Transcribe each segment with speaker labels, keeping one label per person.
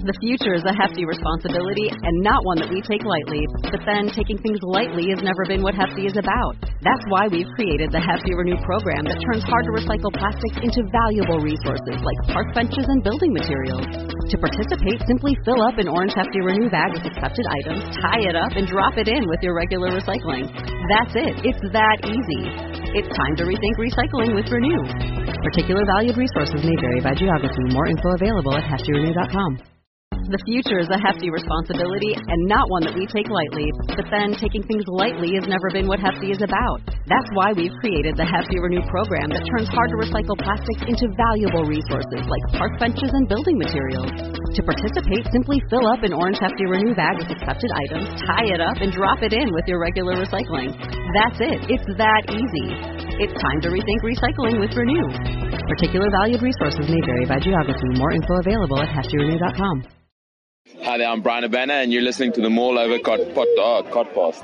Speaker 1: The future is a hefty responsibility and not one that we take lightly. But then taking things lightly has never been what Hefty is about. That's why we've created the Hefty Renew program that turns hard to recycle plastics into valuable resources like park benches and building materials. To participate, simply fill up an orange Hefty Renew bag with accepted items, tie it up, and drop it in with your regular recycling. That's it. It's that easy. It's time to rethink recycling with Renew. Particular valued resources may vary by geography. More info available at heftyrenew.com. The future is a hefty responsibility and not one that we take lightly. But then taking things lightly has never been what Hefty is about. That's why we've created the Hefty Renew program that turns hard to recycle plastics into valuable resources like park benches and building materials. To participate, simply fill up an orange Hefty Renew bag with accepted items, tie it up, and drop it in with your regular recycling. That's it. It's that easy. It's time to rethink recycling with Renew. Particular valued resources may vary by geography. More info available at heftyrenew.com.
Speaker 2: Hi there, I'm Brian Urbana, and you're listening to the Mall Over Codcast.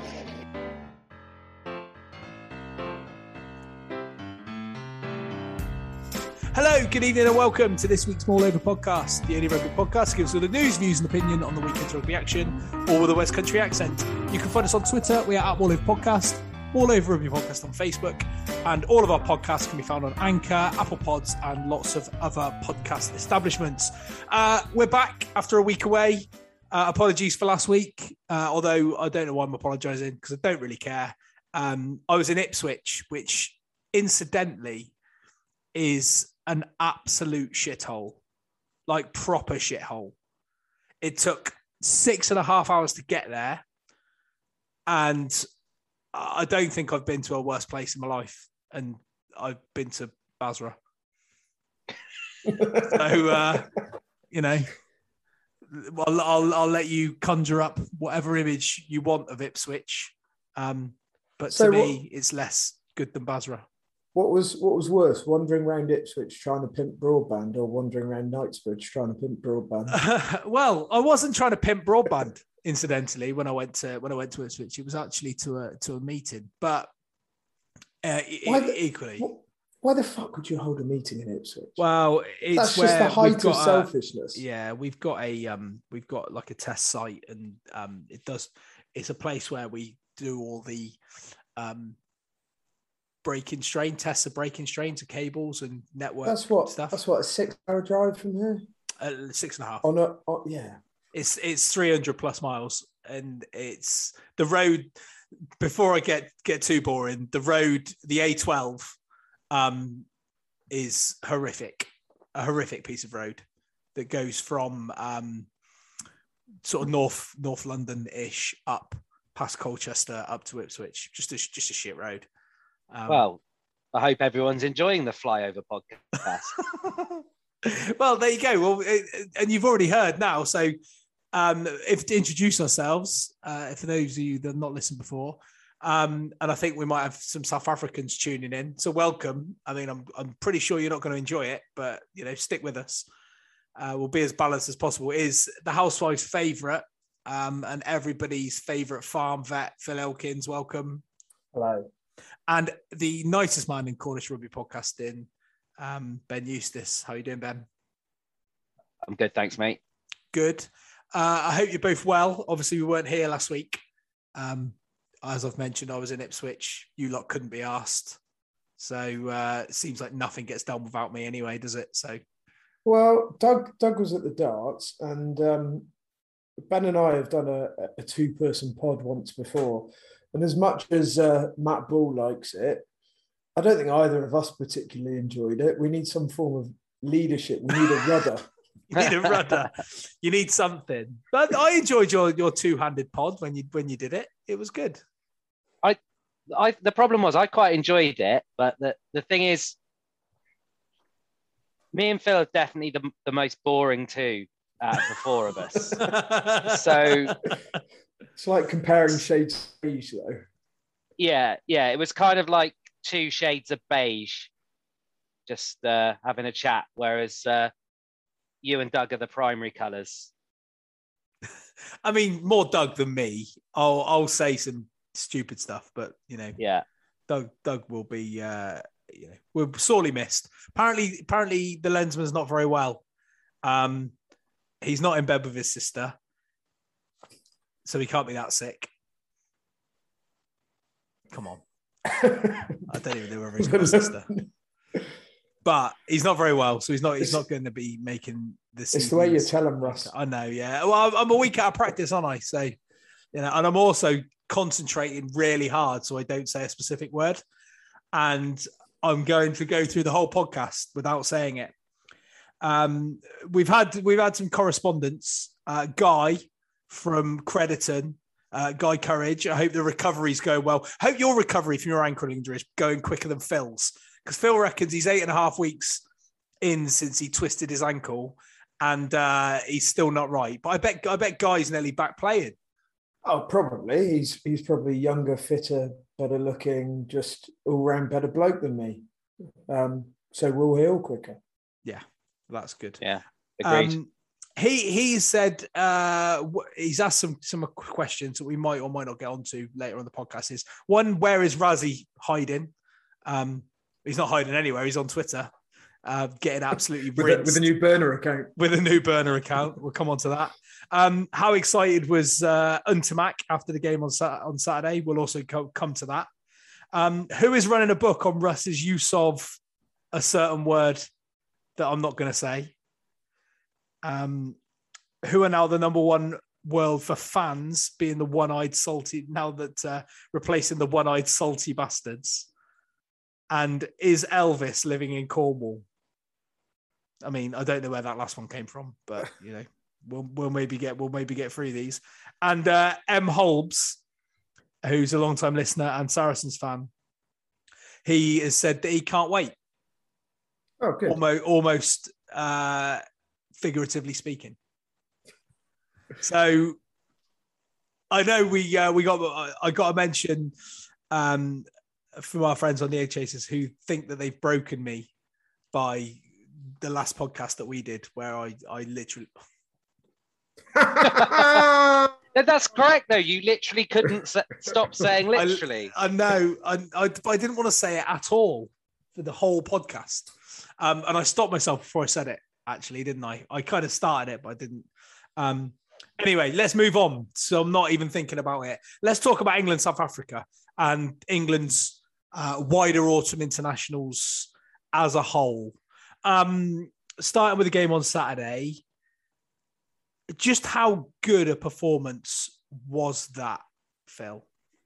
Speaker 3: Hello, good evening, and welcome to this week's Mall Over Podcast, the only rugby podcast that gives all the news, views, and opinion on the weekend's rugby action, all with a West Country accent. You can find us on Twitter. We are at Mall Over Podcast, Mall Over Rugby Podcast on Facebook, and all of our podcasts can be found on Anchor, Apple Pods, and lots of other podcast establishments. We're back after a week away. Apologies for last week, although I don't know why I'm apologising because I don't really care. I was in Ipswich, which incidentally is an absolute shithole, like proper shithole. It took 6.5 hours to get there, and I don't think I've been to a worse place in my life, and I've been to Basra. So, well, I'll let you conjure up whatever image you want of Ipswich, but to me, it's less good than Basra.
Speaker 4: What was worse, wandering around Ipswich trying to pimp broadband, or wandering around Knightsbridge trying to pimp broadband?
Speaker 3: Well, I wasn't trying to pimp broadband. Incidentally, when I went to Ipswich, it was actually to a meeting. But equally,
Speaker 4: why the fuck would you hold a meeting in Ipswich?
Speaker 3: Well, that's
Speaker 4: just the height of selfishness.
Speaker 3: We've got like a test site, and it's a place where we do all the breaking strain tests of breaking strains of cables and network stuff. That's
Speaker 4: what, a 6-hour drive from here?
Speaker 3: 6.5.
Speaker 4: Yeah.
Speaker 3: It's 300 plus miles, and it's the road. Before I get too boring, the road, the A12, is horrific. A horrific piece of road that goes from sort of North London-ish up past Colchester up to Ipswich. Just a shit road.
Speaker 5: Well, I hope everyone's enjoying the Flyover podcast.
Speaker 3: Well, there you go. Well, and you've already heard now, so. If to introduce ourselves, for those of you that have not listened before, and I think we might have some South Africans tuning in. So welcome. I mean, I'm pretty sure you're not going to enjoy it, but stick with us. We'll be as balanced as possible. It is the housewife's favourite and everybody's favourite farm vet, Phil Elkins. Welcome.
Speaker 4: Hello.
Speaker 3: And the nicest man in Cornish rugby podcasting, Ben Eustace. How are you doing, Ben?
Speaker 5: I'm good, thanks, mate.
Speaker 3: Good. I hope you're both well. Obviously, we weren't here last week. As I've mentioned, I was in Ipswich. You lot couldn't be asked. So it seems like nothing gets done without me anyway, does it? So,
Speaker 4: well, Doug was at the darts, and Ben and I have done a two-person pod once before. And as much as Matt Ball likes it, I don't think either of us particularly enjoyed it. We need some form of leadership. We need a rudder.
Speaker 3: You need a rudder. You need something. But I enjoyed your two-handed pod when you did it. It was good.
Speaker 5: The problem was I quite enjoyed it, but the thing is, me and Phil are definitely the most boring two out of the four of us. So
Speaker 4: it's like comparing shades of beige, though.
Speaker 5: Yeah. It was kind of like 2 shades of beige, just having a chat, whereas you and Doug are the primary colours.
Speaker 3: I mean, more Doug than me. I'll say some stupid stuff, but
Speaker 5: yeah,
Speaker 3: Doug will be we're sorely missed. Apparently the lensman's not very well. He's not in bed with his sister, so he can't be that sick. Come on. I don't even know whether he's got a sister. But he's not very well, so he's not going to be making this.
Speaker 4: It's the way you tell him, Russ.
Speaker 3: I know, yeah. Well, I'm a week out of practice, aren't I? So, and I'm also concentrating really hard so I don't say a specific word. And I'm going to go through the whole podcast without saying it. We've had some correspondence. Guy from Crediton, Guy Courage. I hope the recovery's going well. I hope your recovery from your ankle injury is going quicker than Phil's, because Phil reckons he's 8.5 weeks in since he twisted his ankle, and he's still not right. But I bet Guy's nearly back playing.
Speaker 4: Oh, probably. He's probably younger, fitter, better looking, just all round better bloke than me. So we'll heal quicker.
Speaker 3: Yeah, that's good.
Speaker 5: Yeah, agreed.
Speaker 3: He said he's asked some questions that we might or might not get onto later on the podcast. Is one, where is Razzie hiding? He's not hiding anywhere. He's on Twitter, getting absolutely rinsed.
Speaker 4: with a new burner account.
Speaker 3: With a new burner account. We'll come on to that. How excited was Untamak after the game on Saturday? We'll also come to that. Who is running a book on Russ's use of a certain word that I'm not going to say? Who are now the number one world for fans, being the one-eyed salty, now that replacing the one-eyed salty bastards? And is Elvis living in Cornwall? I mean, I don't know where that last one came from, but you know, we'll maybe get through these. And M. Holbs, who's a long-time listener and Saracens fan, he has said that he can't wait.
Speaker 4: Oh, good.
Speaker 3: Almost figuratively speaking. So I know I got to mention from our friends on the Egg Chasers who think that they've broken me by the last podcast that we did, where I literally.
Speaker 5: That's correct, though. You literally couldn't stop saying literally.
Speaker 3: I know. I didn't want to say it at all for the whole podcast. And I stopped myself before I said it, actually, didn't I? I kind of started it, but I didn't. Anyway, let's move on. So I'm not even thinking about it. Let's talk about England, South Africa, and England's wider autumn internationals as a whole. Starting with the game on Saturday, just how good a performance was that, Phil?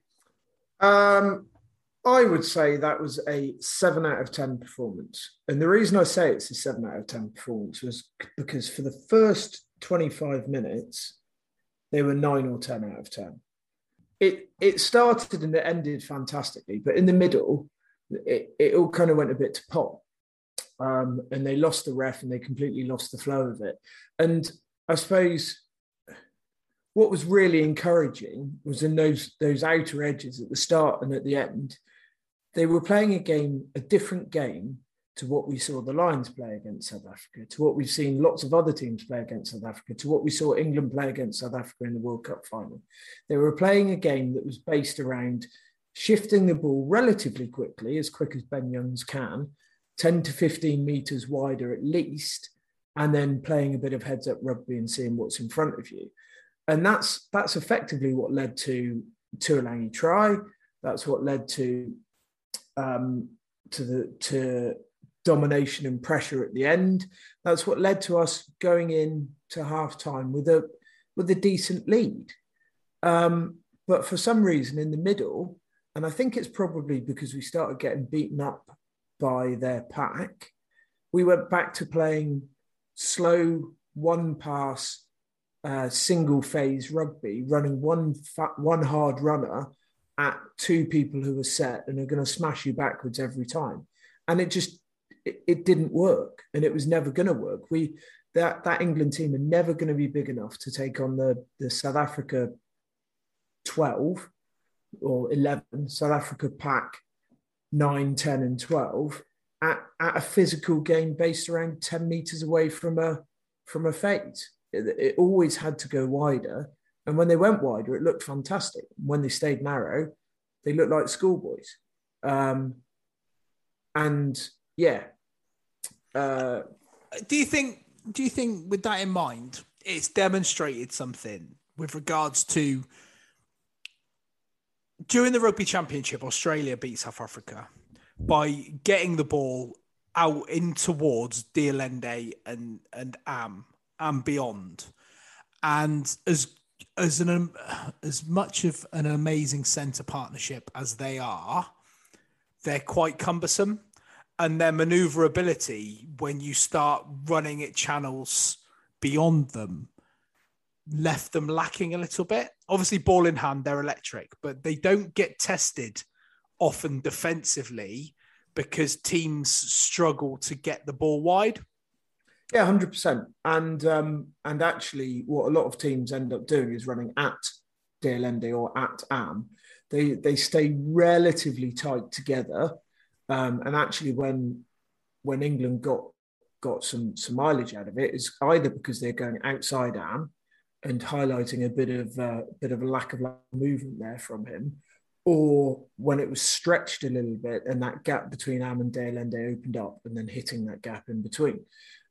Speaker 4: I would say that was a 7 out of 10 performance. And the reason I say it's a 7 out of 10 performance was because for the first 25 minutes, they were 9 or 10 out of 10. It started and it ended fantastically, but in the middle, it all kind of went a bit to pot. And they lost the ref and they completely lost the flow of it. And I suppose what was really encouraging was in those outer edges at the start and at the end, they were playing a different game to what we saw the Lions play against South Africa, to what we've seen lots of other teams play against South Africa, to what we saw England play against South Africa in the World Cup final. They were playing a game that was based around shifting the ball relatively quickly, as quick as Ben Youngs can, 10 to 15 metres wider at least, and then playing a bit of heads-up rugby and seeing what's in front of you. And that's effectively what led to Tuilagi try. That's what led to domination and pressure at the end. That's what led to us going in to half-time with a decent lead. But for some reason in the middle, and I think it's probably because we started getting beaten up by their pack, we went back to playing slow, one-pass, single-phase rugby, running one hard runner at two people who are set and are going to smash you backwards every time. And it didn't work, and it was never going to work. That England team are never going to be big enough to take on the South Africa 12 or 11, South Africa pack 9, 10 and 12 at a physical game based around 10 metres away from a phase. It always had to go wider. And when they went wider, it looked fantastic. When they stayed narrow, they looked like schoolboys. And yeah.
Speaker 3: Do you think with that in mind, it's demonstrated something with regards to during the Rugby Championship, Australia beat South Africa by getting the ball out in towards de Allende and Am and beyond. And as much of an amazing centre partnership as they are, they're quite cumbersome. And their manoeuvrability, when you start running at channels beyond them, left them lacking a little bit. Obviously, ball in hand, they're electric, but they don't get tested often defensively because teams struggle to get the ball wide.
Speaker 4: Yeah, 100%. And actually, what a lot of teams end up doing is running at de Allende or at Am. They stay relatively tight together. And actually, when England got some mileage out of it, is either because they're going outside Am and highlighting a bit of a lack of movement there from him, or when it was stretched a little bit and that gap between Am and de Allende opened up, and then hitting that gap in between.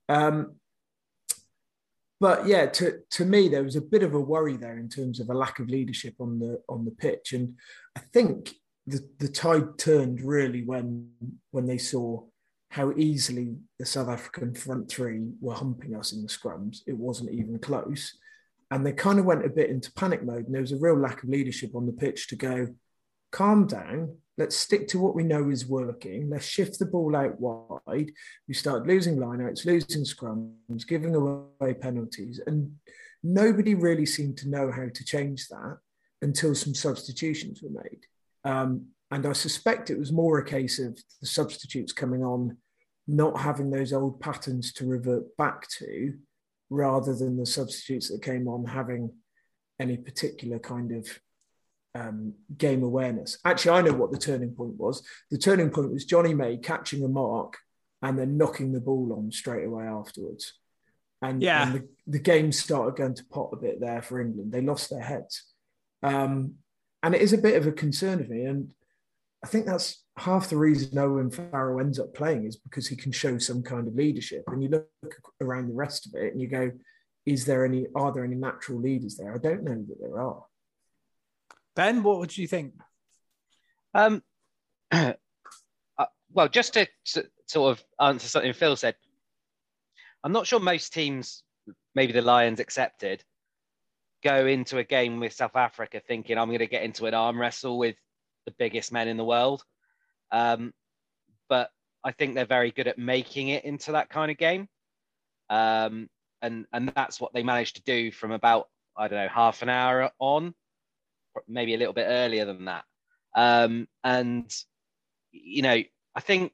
Speaker 4: But yeah, to me, there was a bit of a worry there in terms of a lack of leadership on the pitch, and I think the tide turned really when they saw how easily the South African front three were humping us in the scrums. It wasn't even close, and they kind of went a bit into panic mode, and there was a real lack of leadership on the pitch to go, calm down. Let's stick to what we know is working. Let's shift the ball out wide. We start losing lineouts, losing scrums, giving away penalties. And nobody really seemed to know how to change that until some substitutions were made. And I suspect it was more a case of the substitutes coming on, not having those old patterns to revert back to, rather than the substitutes that came on having any particular kind of game awareness. Actually, I know what the turning point was. The turning point was Johnny May catching a mark and then knocking the ball on straight away afterwards. And the game started going to pot a bit there for England. They lost their heads. And it is a bit of a concern of me. And I think that's half the reason Owen Farrell ends up playing, is because he can show some kind of leadership. And you look around the rest of it and you go, are there any natural leaders there? I don't know that there are.
Speaker 3: Ben, what would you think?
Speaker 5: Well, just to sort of answer something Phil said, I'm not sure most teams, maybe the Lions accepted, go into a game with South Africa thinking, I'm going to get into an arm wrestle with the biggest men in the world. But I think they're very good at making it into that kind of game. And that's what they managed to do from about, I don't know, half an hour on, maybe a little bit earlier than that. And, you know, I think,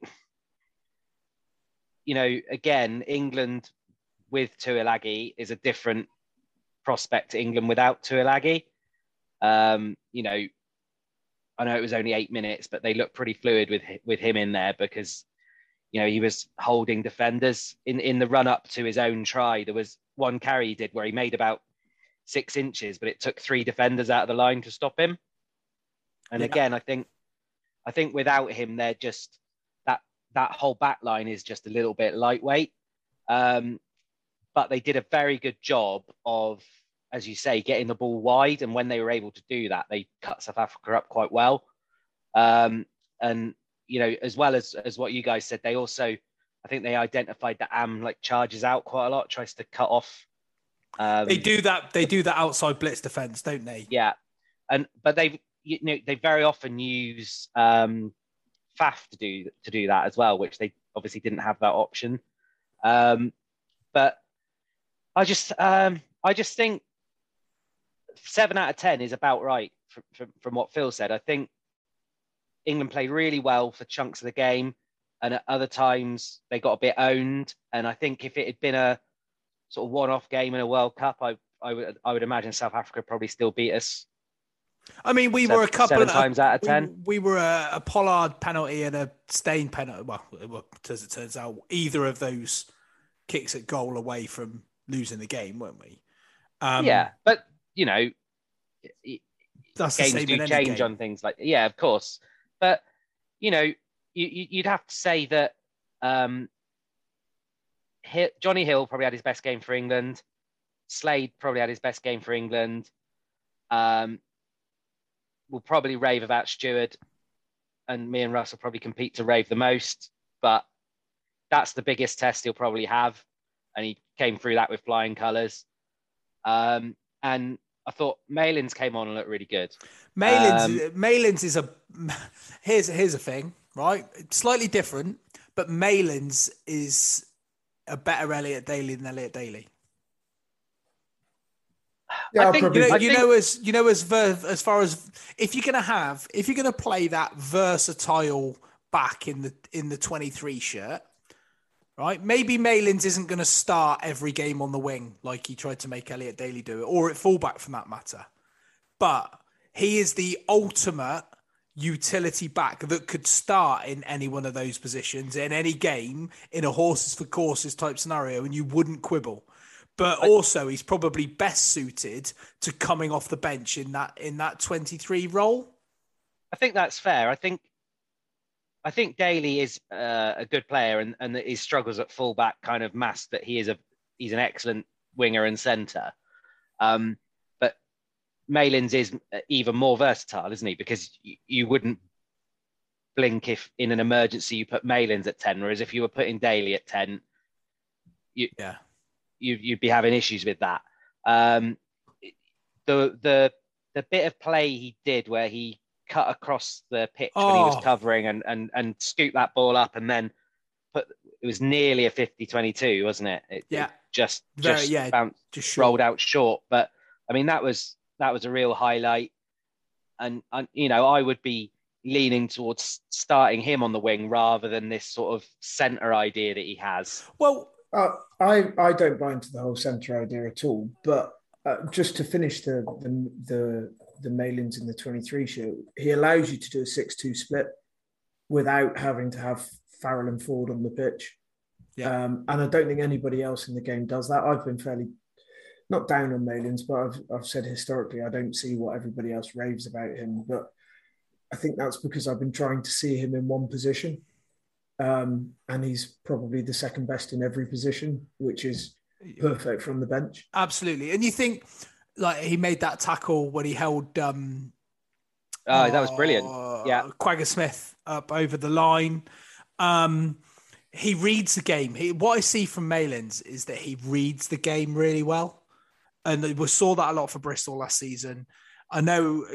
Speaker 5: you know, again, England with Tuilagi is a different prospect to England without Tuilagi. You know, I know it was only 8 minutes, but they looked pretty fluid with him in there because, you know, he was holding defenders in the run up to his own try. There was one carry he did where he made about 6 inches, but it took 3 defenders out of the line to stop him. And again, I think without him, they're just that whole back line is just a little bit lightweight. But they did a very good job of, as you say, getting the ball wide. And when they were able to do that, they cut South Africa up quite well. And, you know, as well as what you guys said, they also, I think they identified that Am like charges out quite a lot, tries to cut off.
Speaker 3: They do that outside blitz defense, don't they?
Speaker 5: Yeah. But they very often use Faf to do that as well, which they obviously didn't have that option. But I just think 7 out of 10 is about right from what Phil said. I think England played really well for chunks of the game, and at other times they got a bit owned. And I think if it had been a sort of one-off game in a World Cup, I would imagine South Africa probably still beat us.
Speaker 3: I mean, we were a couple of
Speaker 5: times out of 10.
Speaker 3: We were a Pollard penalty and a Steyn penalty. Well, as it turns out, either of those kicks at goal away from losing the game, weren't we?
Speaker 5: Yeah, but you know,
Speaker 3: that's
Speaker 5: games
Speaker 3: the same
Speaker 5: do change
Speaker 3: game.
Speaker 5: On things like of course. But you know, you'd have to say that Johnny Hill probably had his best game for England. Slade probably had his best game for England. We'll probably rave about Stewart, and me and Russ will probably compete to rave the most, but that's the biggest test he'll probably have, and he came through that with flying colours. And I thought Malins came on and looked really good.
Speaker 3: Malins is here's a thing, right? It's slightly different, but Malins is a better Elliot Daly than Elliot Daly.
Speaker 4: Yeah,
Speaker 3: I think as far as if you're gonna play that versatile back in the 23 shirt, right? Maybe Malins isn't going to start every game on the wing like he tried to make Elliot Daly do it, or at fullback for that matter. But he is the ultimate utility back that could start in any one of those positions in any game in a horses for courses type scenario, and you wouldn't quibble. But also, he's probably best suited to coming off the bench in that 23 role.
Speaker 5: I think that's fair. I think Daly is a good player, and his struggles at fullback kind of mask that he's an excellent winger and centre. But Malins is even more versatile, isn't he? Because you wouldn't blink if in an emergency you put Malins at 10, whereas if you were putting Daly at 10, you'd be having issues with that. The bit of play he did where he cut across the pitch when he was covering and scooped that ball up, and then it was nearly a 50-22, wasn't it? It just rolled out short. But I mean, that was a real highlight. And I would be leaning towards starting him on the wing rather than this sort of centre idea that he has.
Speaker 4: Well, I don't buy into the whole centre idea at all. But just to finish the Malins in the 23 shirt, he allows you to do a 6-2 split without having to have Farrell and Ford on the pitch. Yeah. And I don't think anybody else in the game does that. I've been fairly not down on Malins, but I've said historically I don't see what everybody else raves about him. But I think that's because I've been trying to see him in one position. And he's probably the second best in every position, which is perfect from the bench.
Speaker 3: Absolutely. And you think, like, he made that tackle when he held that
Speaker 5: was brilliant. Yeah,
Speaker 3: Quagga Smith up over the line. He reads the game. What I see from Malins is that he reads the game really well, and we saw that a lot for Bristol last season. I know,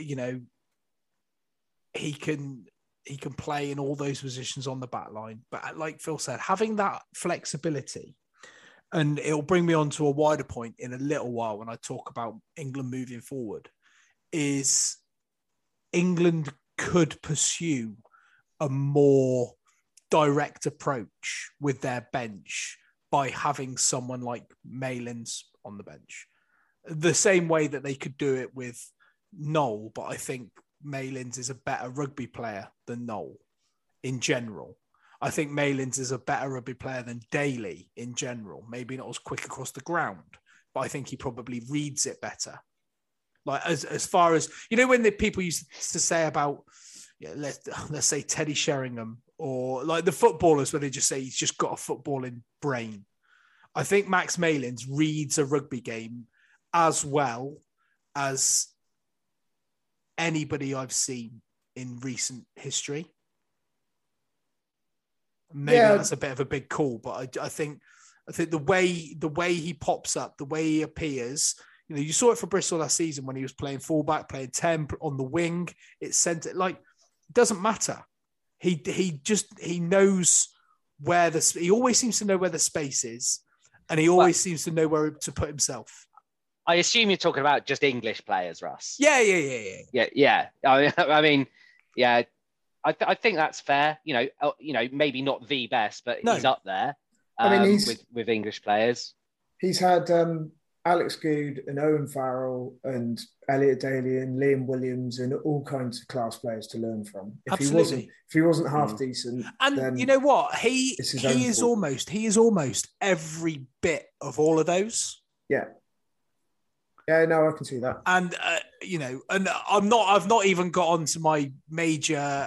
Speaker 3: he can play in all those positions on the back line, but like Phil said, having that flexibility. And it'll bring me on to a wider point in a little while when I talk about England moving forward, is England could pursue a more direct approach with their bench by having someone like Malins on the bench. The same way that they could do it with Noel, but I think Malins is a better rugby player than Noel in general. I think Malins is a better rugby player than Daly in general. Maybe not as quick across the ground, but I think he probably reads it better. Like as far as, when the people used to say about, let's say Teddy Sheringham, or like the footballers where they just say he's just got a footballing brain. I think Max Malins reads a rugby game as well as anybody I've seen in recent history. Maybe that's a bit of a big call, but I think the way he pops up, the way he appears, you saw it for Bristol last season when he was playing fullback, playing 10 on the wing. It doesn't matter. He knows where he always seems to know where the space is, and he always seems to know where to put himself.
Speaker 5: I assume you're talking about just English players, Russ.
Speaker 3: Yeah.
Speaker 5: I mean, yeah. I think that's fair. Maybe not the best, but he's up there. With English players.
Speaker 4: He's had Alex Good and Owen Farrell and Elliot Daly and Liam Williams and all kinds of class players to learn from. If he wasn't half decent,
Speaker 3: and
Speaker 4: then
Speaker 3: you know what, he is almost every bit of all of those.
Speaker 4: Yeah. Yeah, no, I can see that.
Speaker 3: And and I've not even got onto my major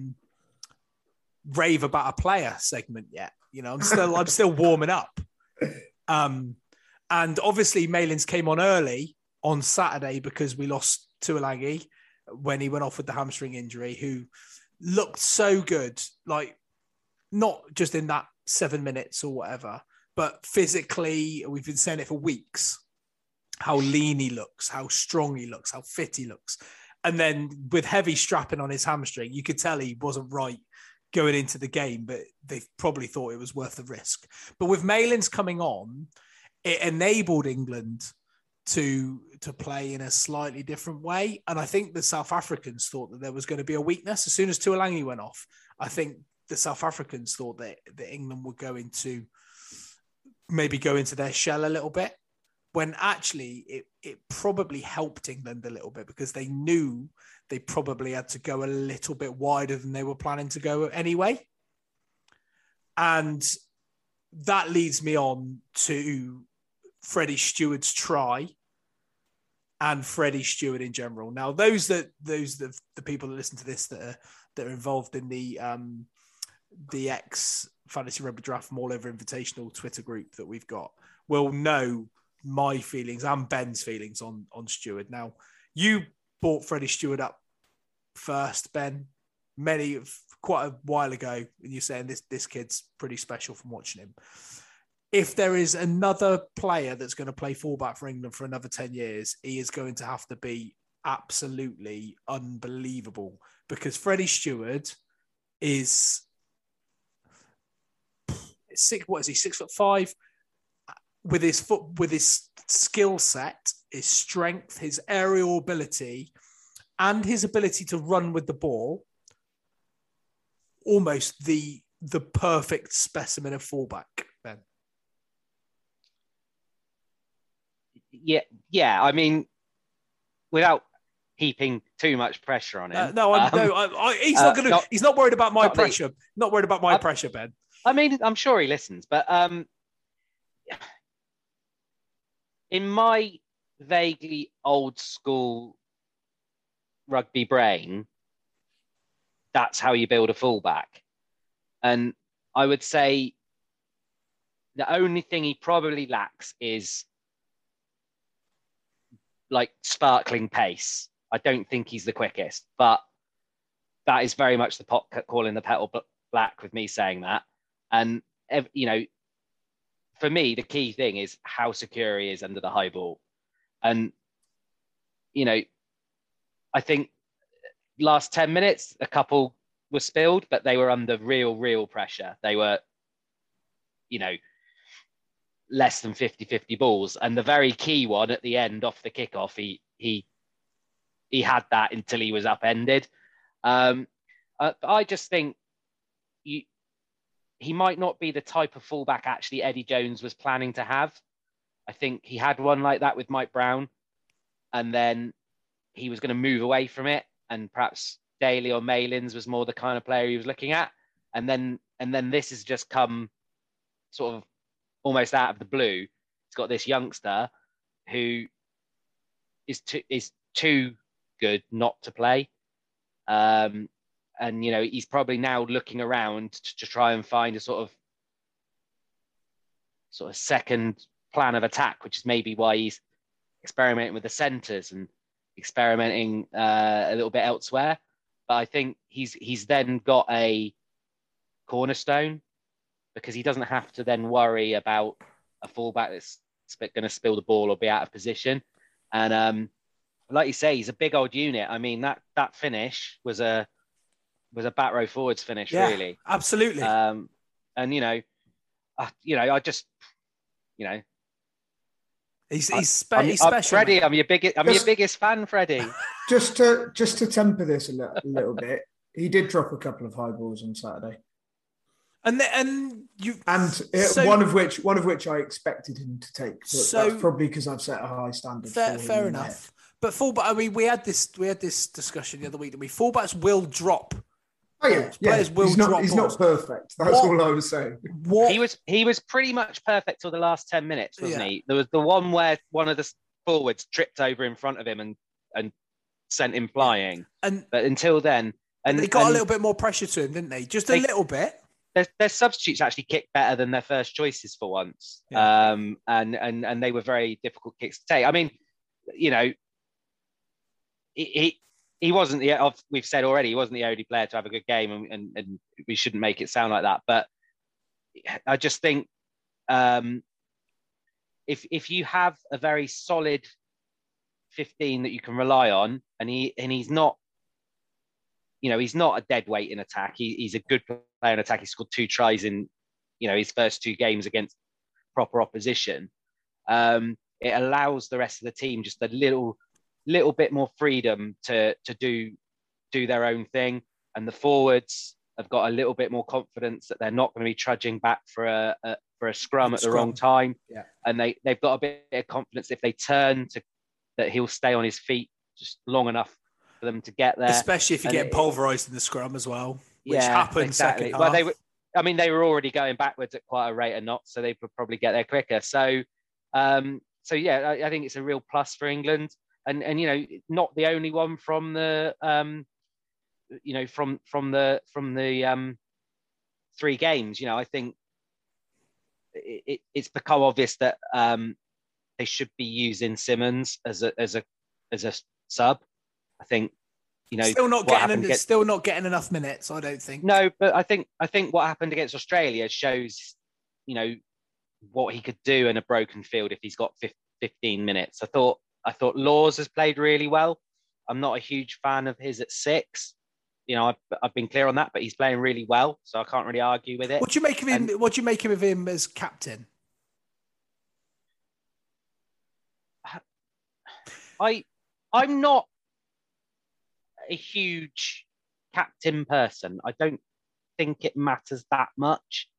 Speaker 3: rave about a player segment yet. I'm still warming up. And obviously, Malins came on early on Saturday because we lost Tuilagi when he went off with the hamstring injury, who looked so good, like not just in that 7 minutes or whatever, but physically, we've been saying it for weeks, how lean he looks, how strong he looks, how fit he looks. And then with heavy strapping on his hamstring, you could tell he wasn't right going into the game, but they probably thought it was worth the risk. But with Malins coming on, it enabled England to play in a slightly different way. And I think the South Africans thought that there was going to be a weakness. As soon as Tuilagi went off, I think the South Africans thought that England were going to maybe go into their shell a little bit, when actually it probably helped England a little bit because they knew they probably had to go a little bit wider than they were planning to go anyway. And that leads me on to Freddie Steward's try and Freddie Steward in general. Now, the people that listen to this that are involved in the ex Fantasy Rugby Draft from All Over Invitational Twitter group that we've got will know my feelings and Ben's feelings on Steward. Now, you brought Freddie Steward up first, Ben, quite a while ago, and you're saying this kid's pretty special from watching him. If there is another player that's going to play fullback for England for another 10 years, he is going to have to be absolutely unbelievable, because Freddie Steward is 6'5", with his skill set, his strength, his aerial ability, and his ability to run with the ball. Almost the perfect specimen of fullback, Ben.
Speaker 5: Yeah. I mean, without heaping too much pressure on him.
Speaker 3: He's not worried about my pressure. Not worried about my pressure, Ben.
Speaker 5: I mean, I'm sure he listens, but in my vaguely old school rugby brain, that's how you build a fullback. And I would say the only thing he probably lacks is like sparkling pace. I don't think he's the quickest, but that is very much the pot calling the kettle black with me saying that. And, you know, for me, the key thing is how secure he is under the high ball. And, you know, I think last 10 minutes, a couple were spilled, but they were under real pressure. They were, you know, less than 50-50 balls. And the very key one at the end off the kickoff, he had that until he was upended. I just think he might not be the type of fullback actually Eddie Jones was planning to have. I think he had one like that with Mike Brown, and then he was going to move away from it, and perhaps Daly or Malins was more the kind of player he was looking at. And then this has just come sort of almost out of the blue. He's got this youngster who is too good not to play. And, you know, he's probably now looking around to try and find a sort of second plan of attack, which is maybe why he's experimenting with the centres and experimenting a little bit elsewhere. But I think he's then got a cornerstone, because he doesn't have to then worry about a fullback that's going to spill the ball or be out of position. And like you say, he's a big old unit. I mean, that finish was a back row forwards finish, really.
Speaker 3: Absolutely.
Speaker 5: And I just, he's special. Freddie, I'm your biggest fan, Freddie.
Speaker 4: Just to temper this a little bit, he did drop a couple of high balls on Saturday, one of which I expected him to take. But that's probably because I've set a high standard.
Speaker 3: Fair enough. But fullback, I mean, we had this discussion the other week that fullbacks will drop.
Speaker 4: Oh yeah,
Speaker 3: players will drop.
Speaker 4: He's not perfect. That's all I was saying.
Speaker 5: He was pretty much perfect till the last 10 minutes, wasn't he? There was the one where one of the forwards tripped over in front of him and sent him flying. But until then,
Speaker 3: they got a little bit more pressure to him, didn't they? Just a little bit.
Speaker 5: their substitutes actually kicked better than their first choices for once.
Speaker 3: Yeah.
Speaker 5: And they were very difficult kicks to take. I mean, you know, he wasn't we've said already, he wasn't the only player to have a good game, and we shouldn't make it sound like that. But I just think if you have a very solid 15 that you can rely on, and he's not, you know, he's not a dead weight in attack. He's a good player in attack. He scored 2 tries in, you know, his first 2 games against proper opposition. It allows the rest of the team just a little bit more freedom to do their own thing, and the forwards have got a little bit more confidence that they're not going to be trudging back for a scrum at the wrong time.
Speaker 3: Yeah.
Speaker 5: And they've got a bit of confidence if they turn that he'll stay on his feet just long enough for them to get there.
Speaker 3: Especially if you get pulverised in the scrum as well, which happened
Speaker 5: exactly.
Speaker 3: second
Speaker 5: Well,
Speaker 3: half.
Speaker 5: they were already going backwards at quite a rate of knots, so they would probably get there quicker. So yeah, I think it's a real plus for England, and you know, not the only one from the you know, from the 3 games. You know, I think it's become obvious that they should be using Simmons as a sub. I think, you know,
Speaker 3: still not getting enough minutes, I don't think.
Speaker 5: No, but I think what happened against Australia shows, you know, what he could do in a broken field if he's got 15 minutes. I thought Laws has played really well. I'm not a huge fan of his at 6. You know, I've been clear on that, but he's playing really well, so I can't really argue with it.
Speaker 3: What do you make of him? What do you make of him as captain?
Speaker 5: I'm not a huge captain person. I don't think it matters that much.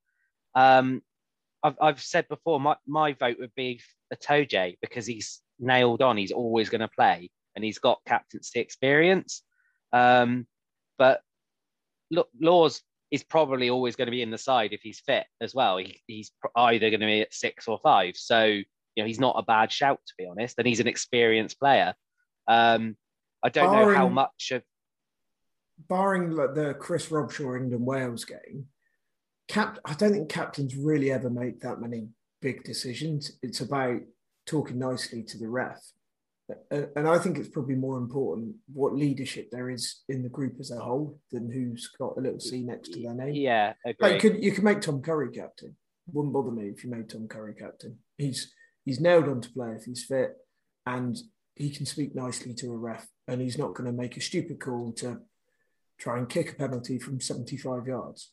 Speaker 5: I've said before, my vote would be Itoje, because he's nailed on. He's always going to play, and he's got captaincy experience. But look, Laws is probably always going to be in the side if he's fit as well. He's either going to be at 6 or 5. So, you know, he's not a bad shout, to be honest, and he's an experienced player. I don't know how much of...
Speaker 4: Barring like the Chris Robshaw England-Wales game, I don't think captains really ever make that many big decisions. It's about talking nicely to the ref. And I think it's probably more important what leadership there is in the group as a whole than who's got a little C next to their name.
Speaker 5: Yeah,
Speaker 4: agree. Like you could make Tom Curry captain. Wouldn't bother me if you made Tom Curry captain. He's nailed on to play if he's fit, and he can speak nicely to a ref, and he's not going to make a stupid call to try and kick a penalty from 75 yards.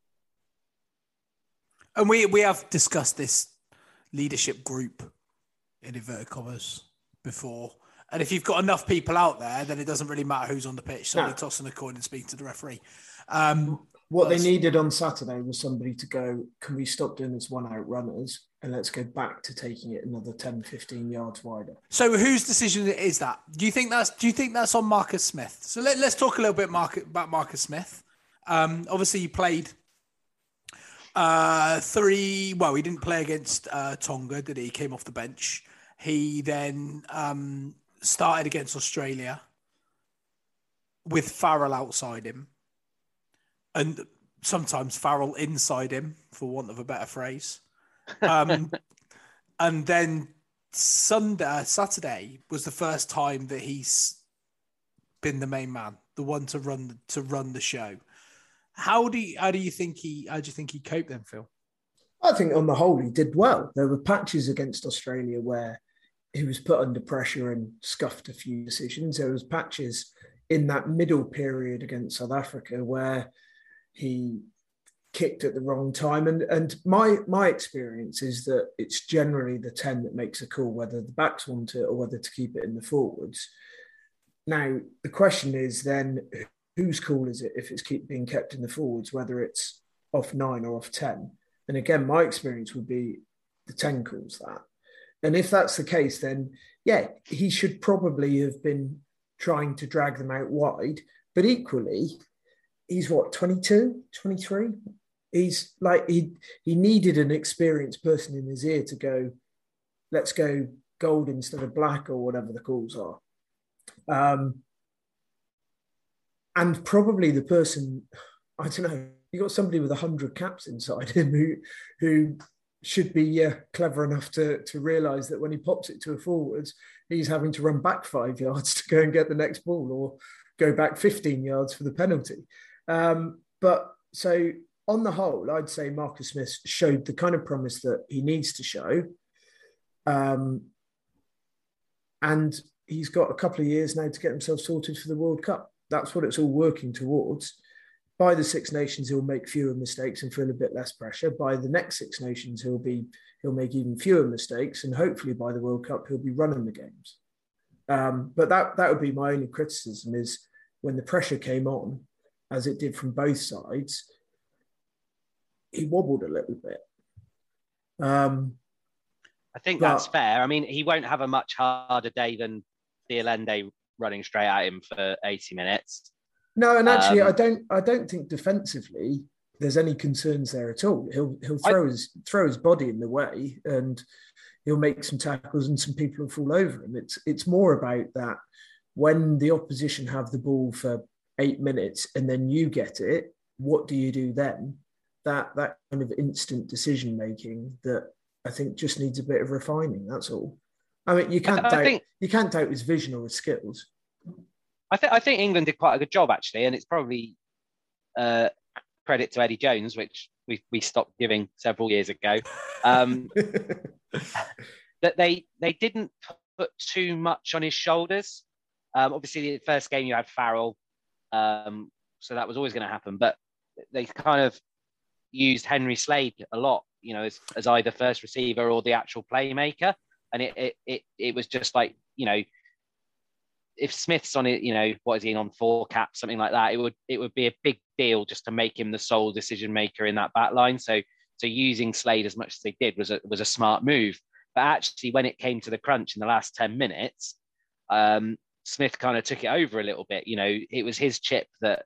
Speaker 3: And we have discussed this leadership group in inverted commas before. And if you've got enough people out there, then it doesn't really matter who's on the pitch. Somebody tossing a coin and speaking to the referee.
Speaker 4: What they needed on Saturday was somebody to go, can we stop doing this one-out runners and let's go back to taking it another 10, 15 yards wider.
Speaker 3: So whose decision is that? Do you think that's on Marcus Smith? So let's talk a little bit about Marcus Smith. Obviously, he played 3. Well, he didn't play against Tonga, did he? He came off the bench. He then started against Australia with Farrell outside him, and sometimes Farrell inside him, for want of a better phrase. And then Saturday was the first time that he's been the main man, the one to run the show. How do you think he coped then, Phil?
Speaker 4: I think on the whole he did well. There were patches against Australia where he was put under pressure and scuffed a few decisions. There was patches in that middle period against South Africa where he kicked at the wrong time. And my experience is that it's generally the 10 that makes a call, whether the backs want it or whether to keep it in the forwards. Now, the question is then, whose call is it if it's being kept in the forwards, whether it's off 9 or off 10? And again, my experience would be the 10 calls that. And if that's the case, then, yeah, he should probably have been trying to drag them out wide. But equally, he's 22, 23? He's like, he needed an experienced person in his ear to go, let's go gold instead of black, or whatever the calls are. And probably the person, I don't know, you got somebody with 100 caps inside him who should be clever enough to realise that when he pops it to a forwards, he's having to run back 5 yards to go and get the next ball, or go back 15 yards for the penalty. But so on the whole, I'd say Marcus Smith showed the kind of promise that he needs to show. And he's got a couple of years now to get himself sorted for the World Cup. That's what it's all working towards. By the Six Nations, he'll make fewer mistakes and feel a bit less pressure. By the next Six Nations, he'll make even fewer mistakes, and hopefully by the World Cup, he'll be running the games. But that would be my only criticism, is when the pressure came on, as it did from both sides, he wobbled a little bit.
Speaker 5: I think that's fair. I mean, he won't have a much harder day than de Allende running straight at him for 80 minutes.
Speaker 4: No, and actually, I don't think defensively there's any concerns there at all. He'll throw his body in the way, and he'll make some tackles, and some people will fall over him. It's more about that when the opposition have the ball for 8 minutes and then you get it. What do you do then? That kind of instant decision making that I think just needs a bit of refining. That's all. I mean, you can't doubt his vision or his skills.
Speaker 5: I think England did quite a good job, actually, and it's probably credit to Eddie Jones, which we stopped giving several years ago, that they didn't put too much on his shoulders. Obviously, the first game you had Farrell, so that was always going to happen, but they kind of used Henry Slade a lot, as either first receiver or the actual playmaker, and it was just like, if Smith's on it, what is he on 4 caps, something like that, it would be a big deal just to make him the sole decision maker in that back line. So using Slade as much as they did was a smart move. But actually, when it came to the crunch in the last 10 minutes, Smith kind of took it over a little bit. It was his chip that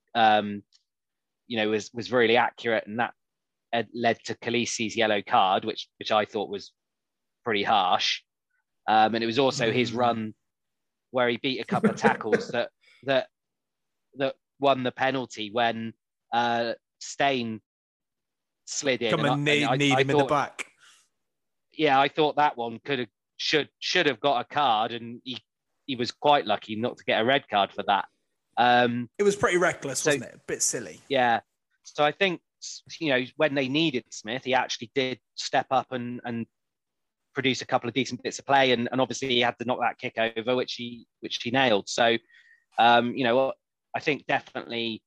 Speaker 5: was really accurate, and that led to Khaleesi's yellow card, which I thought was pretty harsh. And it was also his run where he beat a couple of tackles that won the penalty when Steyn slid in.
Speaker 3: Come and need him in the back.
Speaker 5: Yeah, I thought that one should have got a card, and he was quite lucky not to get a red card for that.
Speaker 3: It was pretty reckless, wasn't it? A bit silly.
Speaker 5: Yeah. So I think, when they needed Smith, he actually did step up and produce a couple of decent bits of play, and obviously he had to knock that kick over, which he nailed. So, I think definitely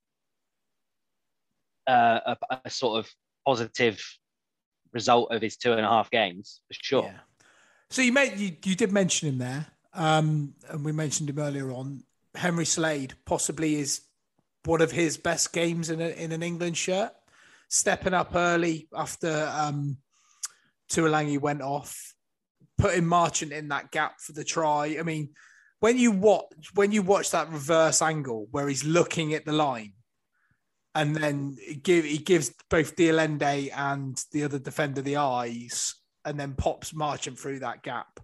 Speaker 5: a sort of positive result of his 2.5 games for sure. Yeah.
Speaker 3: So you did mention him there, and we mentioned him earlier on. Henry Slade possibly is one of his best games in an England shirt, stepping up early after Tuilagi went off, putting Marchant in that gap for the try. I mean, when you watch that reverse angle where he's looking at the line, and then he gives both de Allende and the other defender the eyes, and then pops Marchant through that gap.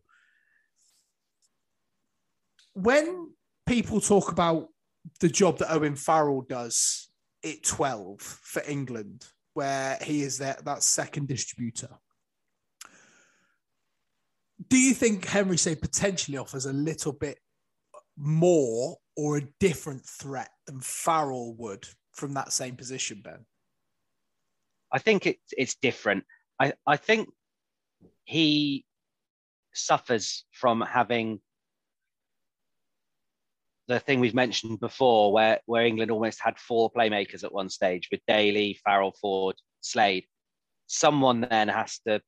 Speaker 3: When people talk about the job that Owen Farrell does at 12 for England, where he is that second distributor, do you think Henry Slade potentially offers a little bit more or a different threat than Farrell would from that same position, Ben?
Speaker 5: I think it's different. I think he suffers from having the thing we've mentioned before, where England almost had 4 playmakers at one stage with Daly, Farrell, Ford, Slade. Someone then has to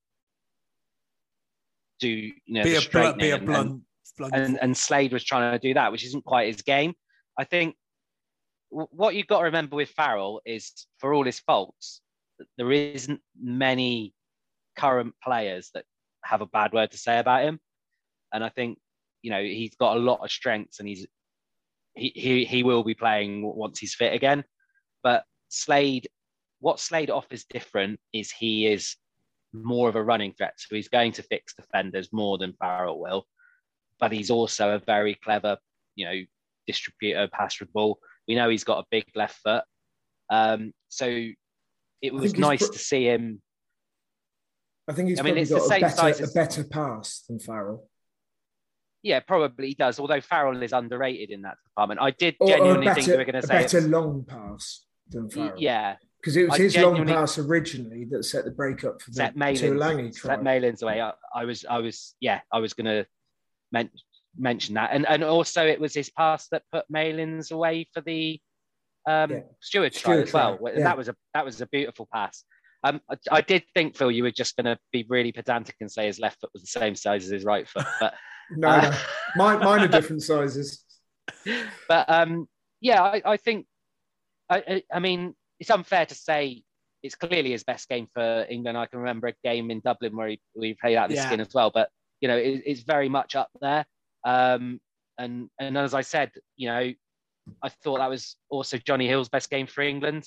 Speaker 5: do
Speaker 3: be a blunt.
Speaker 5: And Slade was trying to do that, which isn't quite his game. I think what you've got to remember with Farrell is, for all his faults, there isn't many current players that have a bad word to say about him. And I think, he's got a lot of strengths, and he will be playing once he's fit again. But what Slade offers different is he is more of a running threat. So he's going to fix defenders more than Farrell will. But he's also a very clever, distributor, passer of the ball. We know he's got a big left foot. So it was nice to see him.
Speaker 4: I think he's
Speaker 5: I mean,
Speaker 4: probably
Speaker 5: it's the
Speaker 4: got
Speaker 5: same size
Speaker 4: a
Speaker 5: as,
Speaker 4: better pass than Farrell.
Speaker 5: yeah, probably he does. Although Farrell is underrated in that department. I did
Speaker 4: Or
Speaker 5: genuinely
Speaker 4: a
Speaker 5: think you were going to say
Speaker 4: better long pass than Farrell.
Speaker 5: Yeah,
Speaker 4: because it was his long pass originally that set the break up for the Tuilagi try.
Speaker 5: Set Malin's away. I was going to mention that, and also it was his pass that put Malin's away for the Stewart try as well. Yeah. And that was a beautiful pass. I did think, Phil, you were just going to be really pedantic and say his left foot was the same size as his right foot, but
Speaker 4: no, mine are different sizes.
Speaker 5: But I think, I mean, it's unfair to say it's clearly his best game for England. I can remember a game in Dublin where he played out of his skin as well, but you know, it's very much up there. And as I said, you know, I thought that was also Johnny Hill's best game for England.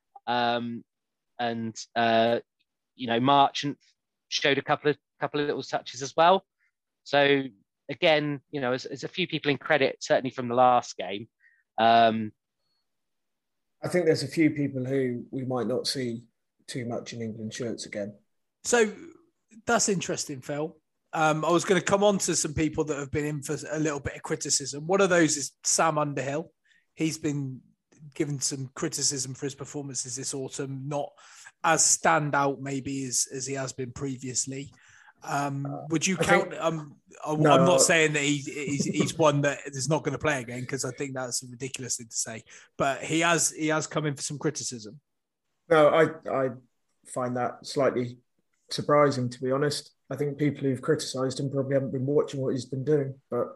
Speaker 5: You know, Marchant showed a couple of little touches as well. So again, you know, there's a few people in credit, certainly from the last game.
Speaker 4: I think there's a few people who we might not see too much in England shirts again.
Speaker 3: So that's interesting, Phil. I was going to come on to some people that have been in for a little bit of criticism. One of those is Sam Underhill. He's been given some criticism for his performances this autumn, not as standout maybe as he has been previously. Would you count? I'm not saying that he's one that is not going to play again, because I think that's a ridiculous thing to say. But he has come in for some criticism.
Speaker 4: No, I find that slightly surprising, to be honest. I think people who've criticised him probably haven't been watching what he's been doing, but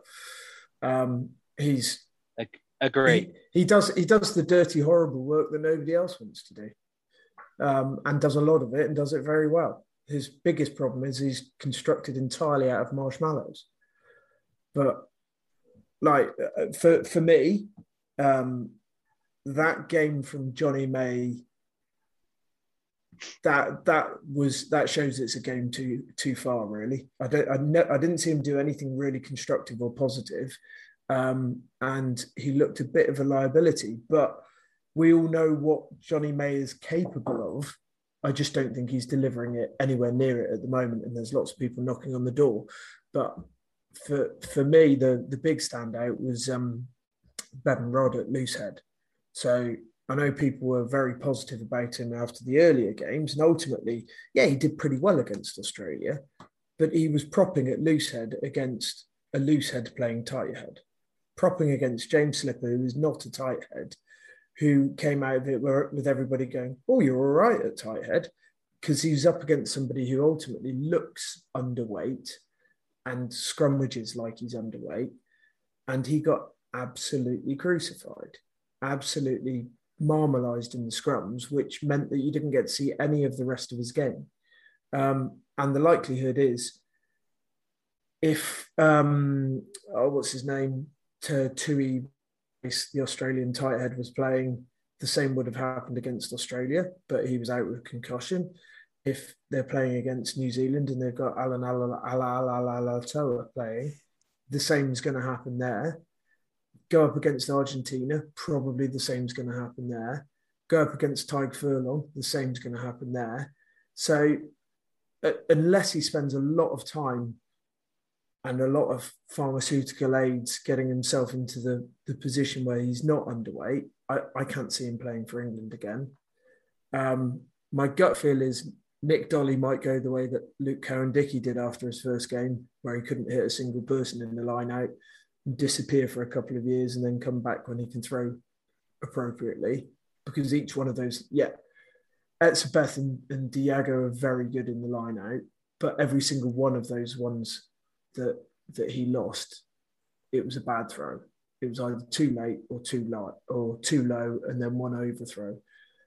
Speaker 4: he's
Speaker 5: agree.
Speaker 4: He does the dirty, horrible work that nobody else wants to do, and does a lot of it and does it very well. His biggest problem is he's constructed entirely out of marshmallows. But like for me, that game from Johnny May, that shows it's a game too far, really. I didn't see him do anything really constructive or positive, and he looked a bit of a liability. But we all know what Johnny May is capable of. I just don't think he's delivering it anywhere near it at the moment, and there's lots of people knocking on the door. But for me, the big standout was Bevan Rodd at Loosehead. So I know people were very positive about him after the earlier games, and ultimately, he did pretty well against Australia, but he was propping at Loosehead against a Loosehead playing tight head, propping against James Slipper, who is not a tight head, who came out of it with everybody going, "Oh, you're all right at tight head," because he was up against somebody who ultimately looks underweight and scrummages like he's underweight, and he got absolutely crucified, absolutely marmalised in the scrums, which meant that you didn't get to see any of the rest of his game. And the likelihood is, if what's his name, Tui, the Australian tight head, was playing, the same would have happened against Australia, but he was out with concussion. If they're playing against New Zealand and they've got Alan Alaalatoa playing, the same is going to happen there. Go up against Argentina, probably the same is going to happen there. Go up against Tadhg Furlong, the same is going to happen there. So unless he spends a lot of time and a lot of pharmaceutical aids getting himself into the position where he's not underweight, I can't see him playing for England again. My gut feel is Nick Dolly might go the way that Luke Cowan-Dickie did after his first game, where he couldn't hit a single person in the line out, and disappear for a couple of years and then come back when he can throw appropriately. Because each one of those, Etzebeth and Diago are very good in the line out, but every single one of those ones that he lost, it was a bad throw. It was either too late or too low, and then one overthrow.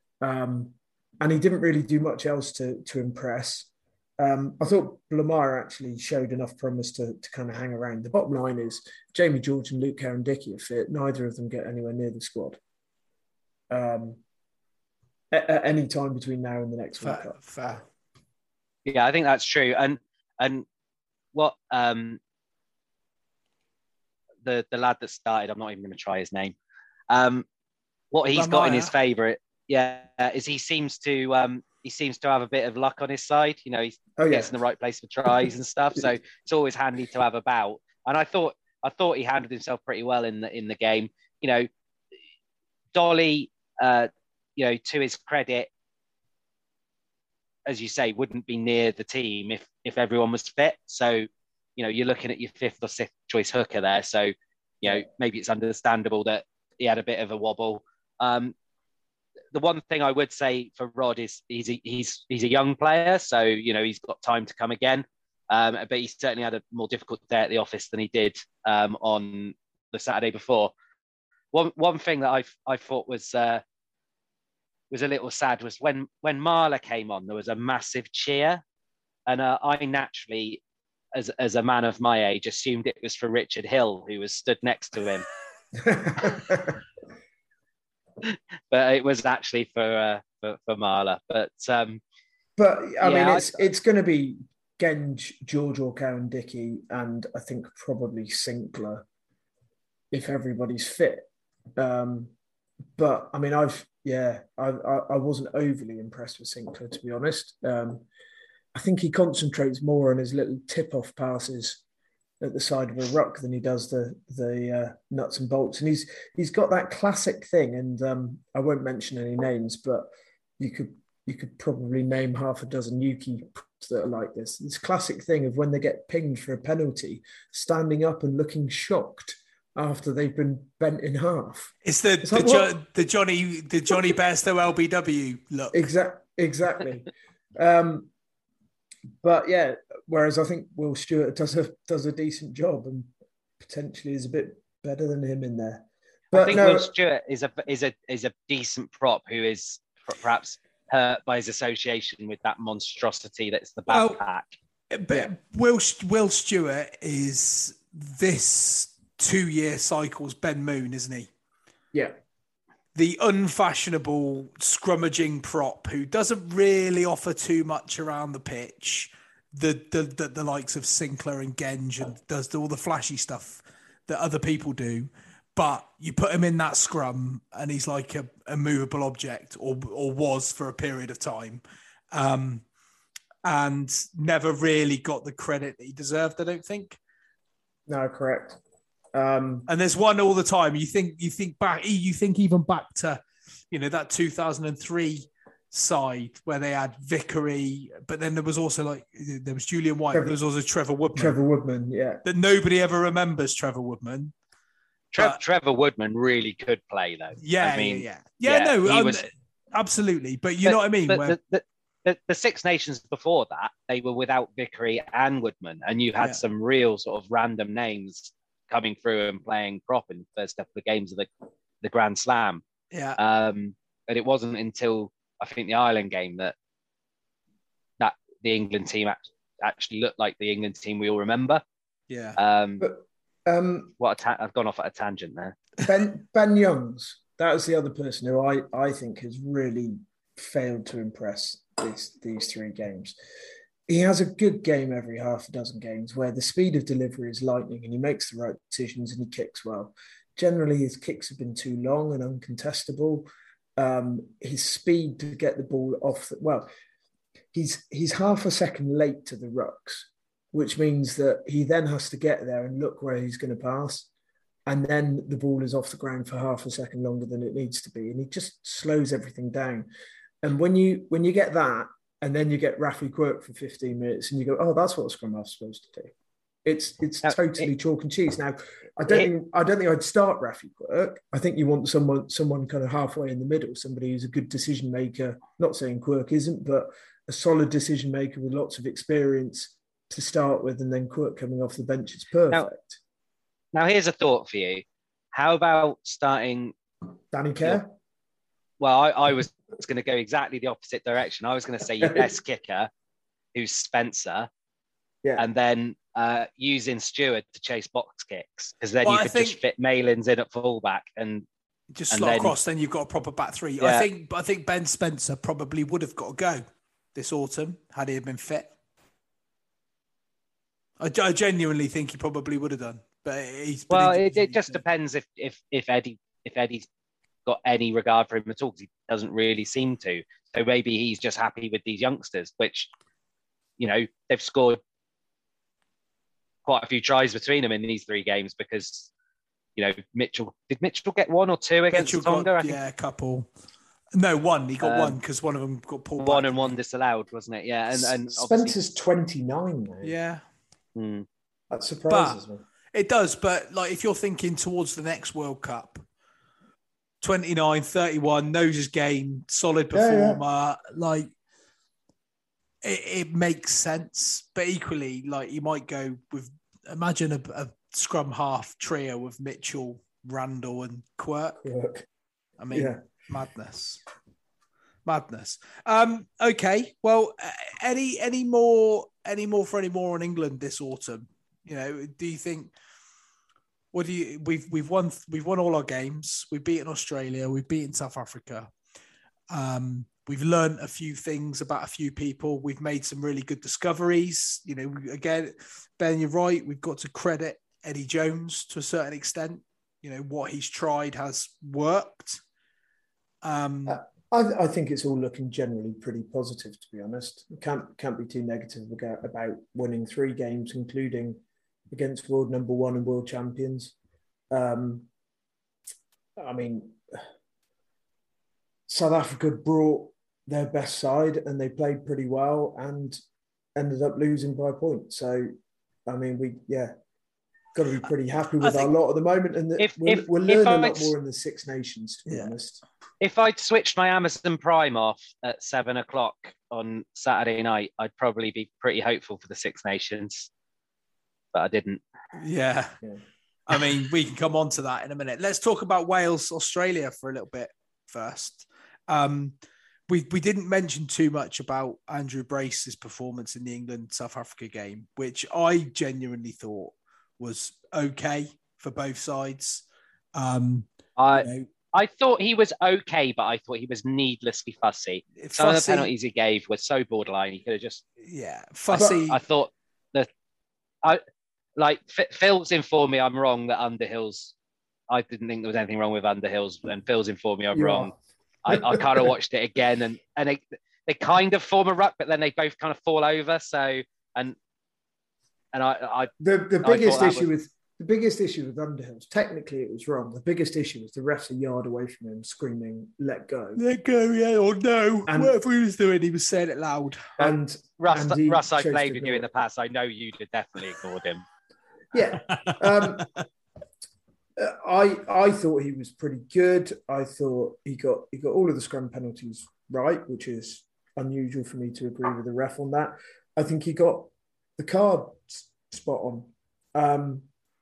Speaker 4: And he didn't really do much else to impress. I thought Blamire actually showed enough promise to kind of hang around. The bottom line is Jamie George and Luke Cowan-Dickie are fit. Neither of them get anywhere near the squad at any time between now and the next World Cup.
Speaker 3: Fair.
Speaker 5: Yeah, I think that's true. And what the lad that started, I'm not even going to try his name. What he's got in his favour, is he seems to have a bit of luck on his side. You know, he gets in the right place for tries and stuff. So it's always handy to have about. And I thought he handled himself pretty well in the game. You know, Dolly, to his credit, as you say, wouldn't be near the team if everyone was fit. So, you know, you're looking at your fifth or sixth choice hooker there. So, you know, maybe it's understandable that he had a bit of a wobble. The one thing I would say for Rod is he's a young player, so you know he's got time to come again. But he certainly had a more difficult day at the office than he did on the Saturday before. One thing that I thought was a little sad was when Marler came on, there was a massive cheer, and I naturally, as a man of my age, assumed it was for Richard Hill, who was stood next to him. But it was actually for Marler. But I
Speaker 4: mean, it's going to be Genge, George Orcow and Dickey, and I think probably Sinclair if everybody's fit. But I mean, I wasn't overly impressed with Sinclair, to be honest. I think he concentrates more on his little tip-off passes at the side of a ruck than he does the nuts and bolts. And he's got that classic thing, and I won't mention any names, but you could probably name half a dozen Yuki that are like this. This classic thing of when they get pinged for a penalty, standing up and looking shocked after they've been bent in half.
Speaker 3: It's the Johnny Bairstow LBW look.
Speaker 4: Exactly. But yeah, whereas I think Will Stewart does a decent job and potentially is a bit better than him in there. But
Speaker 5: I think Will Stewart is a decent prop who is perhaps hurt by his association with that monstrosity that's the backpack.
Speaker 3: But Will Stewart is this 2-year cycle's Ben Moon, isn't he?
Speaker 4: Yeah.
Speaker 3: The unfashionable scrummaging prop who doesn't really offer too much around the pitch, the likes of Sinclair and Genge, and does all the flashy stuff that other people do. But you put him in that scrum and he's like a movable object, or was for a period of time, and never really got the credit that he deserved, I don't think.
Speaker 4: No, correct.
Speaker 3: And there's one all the time. You think even back to, you know, that 2003 side where they had Vickery, but then there was also there was Julian White. There was also Trevor Woodman. Yeah. That nobody ever remembers Trevor Woodman.
Speaker 5: Trevor Woodman really could play though.
Speaker 3: Yeah, absolutely. But you know what I mean?
Speaker 5: The Six Nations before that, they were without Vickery and Woodman, and you had some real sort of random names coming through and playing prop in the first couple of games of the Grand Slam.
Speaker 3: Yeah.
Speaker 5: But it wasn't until I think the Ireland game that the England team actually looked like the England team we all remember.
Speaker 3: Yeah.
Speaker 5: I've gone off at a tangent there.
Speaker 4: Ben Youngs, that was the other person who I think has really failed to impress these 3 games. He has a good game every half a dozen games where the speed of delivery is lightning and he makes the right decisions and he kicks well. Generally, his kicks have been too long and uncontestable. His speed to get the ball off, he's half a second late to the rucks, which means that he then has to get there and look where he's going to pass. And then the ball is off the ground for half a second longer than it needs to be. And he just slows everything down. And when you get that, and then you get Rafi Quirk for 15 minutes and you go, oh, that's what a scrum half's supposed to do. It's totally chalk and cheese. Now, I don't think I'd start Rafi Quirk. I think you want someone kind of halfway in the middle, somebody who's a good decision maker. Not saying Quirk isn't, but a solid decision maker with lots of experience to start with, and then Quirk coming off the bench. It's perfect.
Speaker 5: Now here's a thought for you. How about starting
Speaker 4: Danny Kerr?
Speaker 5: Well, I was going to go exactly the opposite direction. I was going to say your best kicker, who's Spencer, and then using Stewart to chase box kicks, because then you could just fit Malins in at fullback and
Speaker 3: just slot across. Then you've got a proper back 3. Yeah. I think Ben Spencer probably would have got a go this autumn had he been fit. I genuinely think he probably would have done, but it just
Speaker 5: depends if Eddie's got any regard for him at all, because he doesn't really seem to. So maybe he's just happy with these youngsters, which, they've scored quite a few tries between them in these 3 games because, did Mitchell get 1 or 2 against Tonga? I think.
Speaker 3: Yeah, a couple. No, 1. He got 1 because one of them got pulled back.
Speaker 5: 1 and 1 disallowed, wasn't it? Yeah, and
Speaker 4: Spencer's 29 now.
Speaker 3: Yeah.
Speaker 4: That surprises me.
Speaker 3: It does, but like if you're thinking towards the next World Cup, 29, 31, knows his game, solid performer, like it makes sense. But equally, like you might go with, imagine a scrum half trio of Mitchell, Randall and Quirk. I mean, madness. Okay, well, any more on England this autumn? Do you think? We've won all our games. We've beaten Australia. We've beaten South Africa. We've learned a few things about a few people. We've made some really good discoveries. Again, Ben, you're right. We've got to credit Eddie Jones to a certain extent. What he's tried has worked.
Speaker 4: I think it's all looking generally pretty positive, to be honest. Can't be too negative about winning 3 games, including against world number 1 and world champions. I mean, South Africa brought their best side and they played pretty well and ended up losing by a point. So, I mean, got to be pretty happy with our lot at the moment. And we'll learn a lot more in the Six Nations, to be honest.
Speaker 5: If I'd switched my Amazon Prime off at 7:00 on Saturday night, I'd probably be pretty hopeful for the Six Nations. But I didn't.
Speaker 3: Yeah. I mean, we can come on to that in a minute. Let's talk about Wales, Australia for a little bit first. We didn't mention too much about Andrew Brace's performance in the England-South Africa game, which I genuinely thought was okay for both sides.
Speaker 5: I thought he was okay, but I thought he was needlessly fussy. Some of the penalties he gave were so borderline. He could have just
Speaker 3: fussy.
Speaker 5: I thought that Phil's informed me I'm wrong that Underhill's. I didn't think there was anything wrong with Underhill's, and Phil's informed me I'm wrong. I kind of watched it again, and they kind of form a ruck, but then they both kind of fall over. So
Speaker 4: the biggest issue with Underhill's, technically it was wrong. The biggest issue was the ref's a yard away from him screaming, "Let go."
Speaker 3: Let go, yeah, or no. And whatever he was doing, he was saying it loud.
Speaker 5: And Russ, I played with you in the past. I know you'd have definitely ignored him.
Speaker 4: Yeah. I thought he was pretty good. I thought he got all of the scrum penalties right, which is unusual for me to agree with the ref on that. I think he got the card spot on.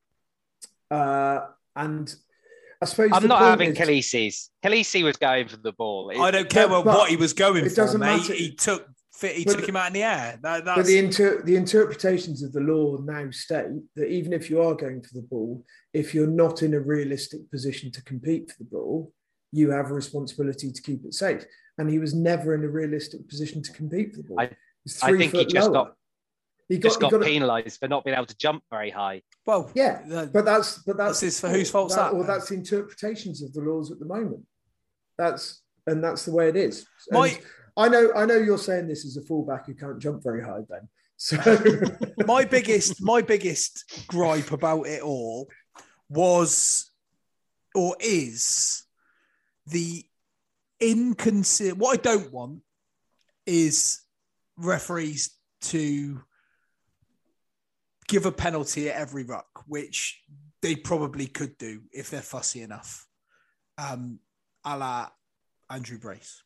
Speaker 4: And I suppose
Speaker 5: I'm not having Khaleesi's. Khaleesi was going for the ball.
Speaker 3: I don't care what he was going for, mate. He took him out in the air. But
Speaker 4: the interpretations of the law now state that even if you are going for the ball, if you're not in a realistic position to compete for the ball, you have a responsibility to keep it safe. And he was never in a realistic position to compete for the ball.
Speaker 5: I think he just got penalised for not being able to jump very high.
Speaker 4: Well, yeah, but that's
Speaker 3: for whose fault's that?
Speaker 4: Or that's the interpretations of the laws at the moment. That's the way it is. I know you're saying this is a fullback who can't jump very high, Ben. So
Speaker 3: my biggest gripe about it all was or is the what I don't want is referees to give a penalty at every ruck, which they probably could do if they're fussy enough, a la Andrew Brace.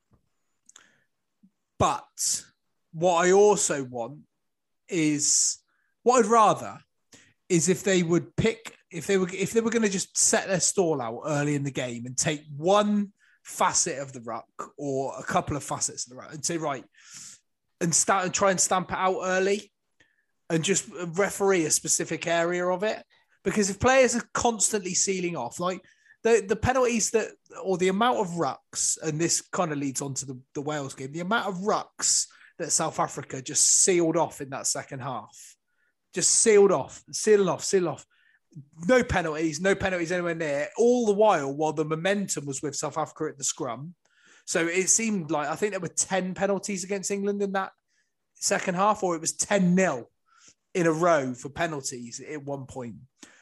Speaker 3: But what I also want is, what I'd rather is if they were going to just set their stall out early in the game and take one facet of the ruck or a couple of facets of the ruck and say, right, and start and try and stamp it out early and just referee a specific area of it. Because if players are constantly sealing off, like the penalties or the amount of rucks, and this kind of leads on to the Wales game, the amount of rucks that South Africa just sealed off in that second half, just sealed off. No penalties anywhere near. All the while the momentum was with South Africa at the scrum. So it seemed like, I think there were 10 penalties against England in that second half, or it was 10-0 in a row for penalties at one point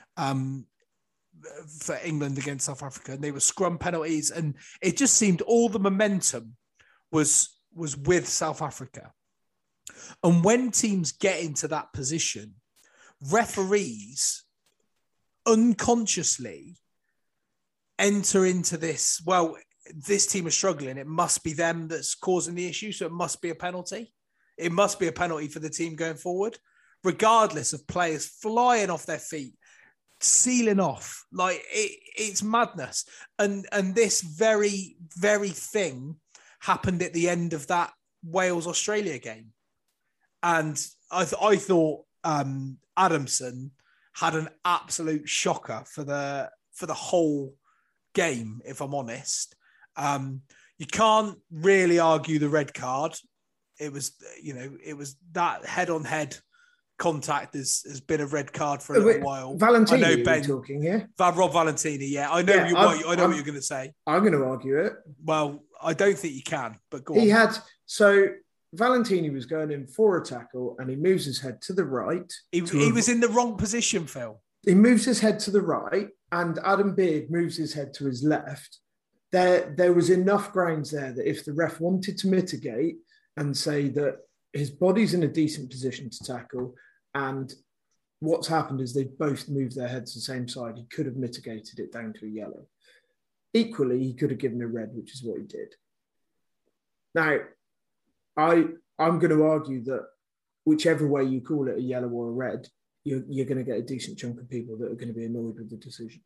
Speaker 3: for England against South Africa. And they were scrum penalties. And it just seemed all the momentum was with South Africa. And when teams get into that position, referees unconsciously enter into this, well, this team is struggling. It must be them that's causing the issue. So it must be a penalty. It must be a penalty for the team going forward, regardless of players flying off their feet, sealing off. Like it's madness. And this very, very thing happened at the end of that Wales-Australia game. And I thought Adamson had an absolute shocker for the whole game, if I'm honest. You can't really argue the red card. It was that head-on-head contact has been a red card for a little while.
Speaker 4: Valentini, I know Ben talking here.
Speaker 3: Rob Valentini, yeah. I know what you're going to say.
Speaker 4: I'm going to argue it.
Speaker 3: Well, I don't think you can, but go on.
Speaker 4: Valentini was going in for a tackle and he moves his head to the right.
Speaker 3: He was in the wrong position, Phil.
Speaker 4: He moves his head to the right and Adam Beard moves his head to his left. There was enough grounds there that if the ref wanted to mitigate and say that his body's in a decent position to tackle and what's happened is they've both moved their heads the same side, he could have mitigated it down to a yellow. Equally, he could have given a red, which is what he did. Now, I'm going to argue that whichever way you call it, a yellow or a red, you're going to get a decent chunk of people that are going to be annoyed with the decision.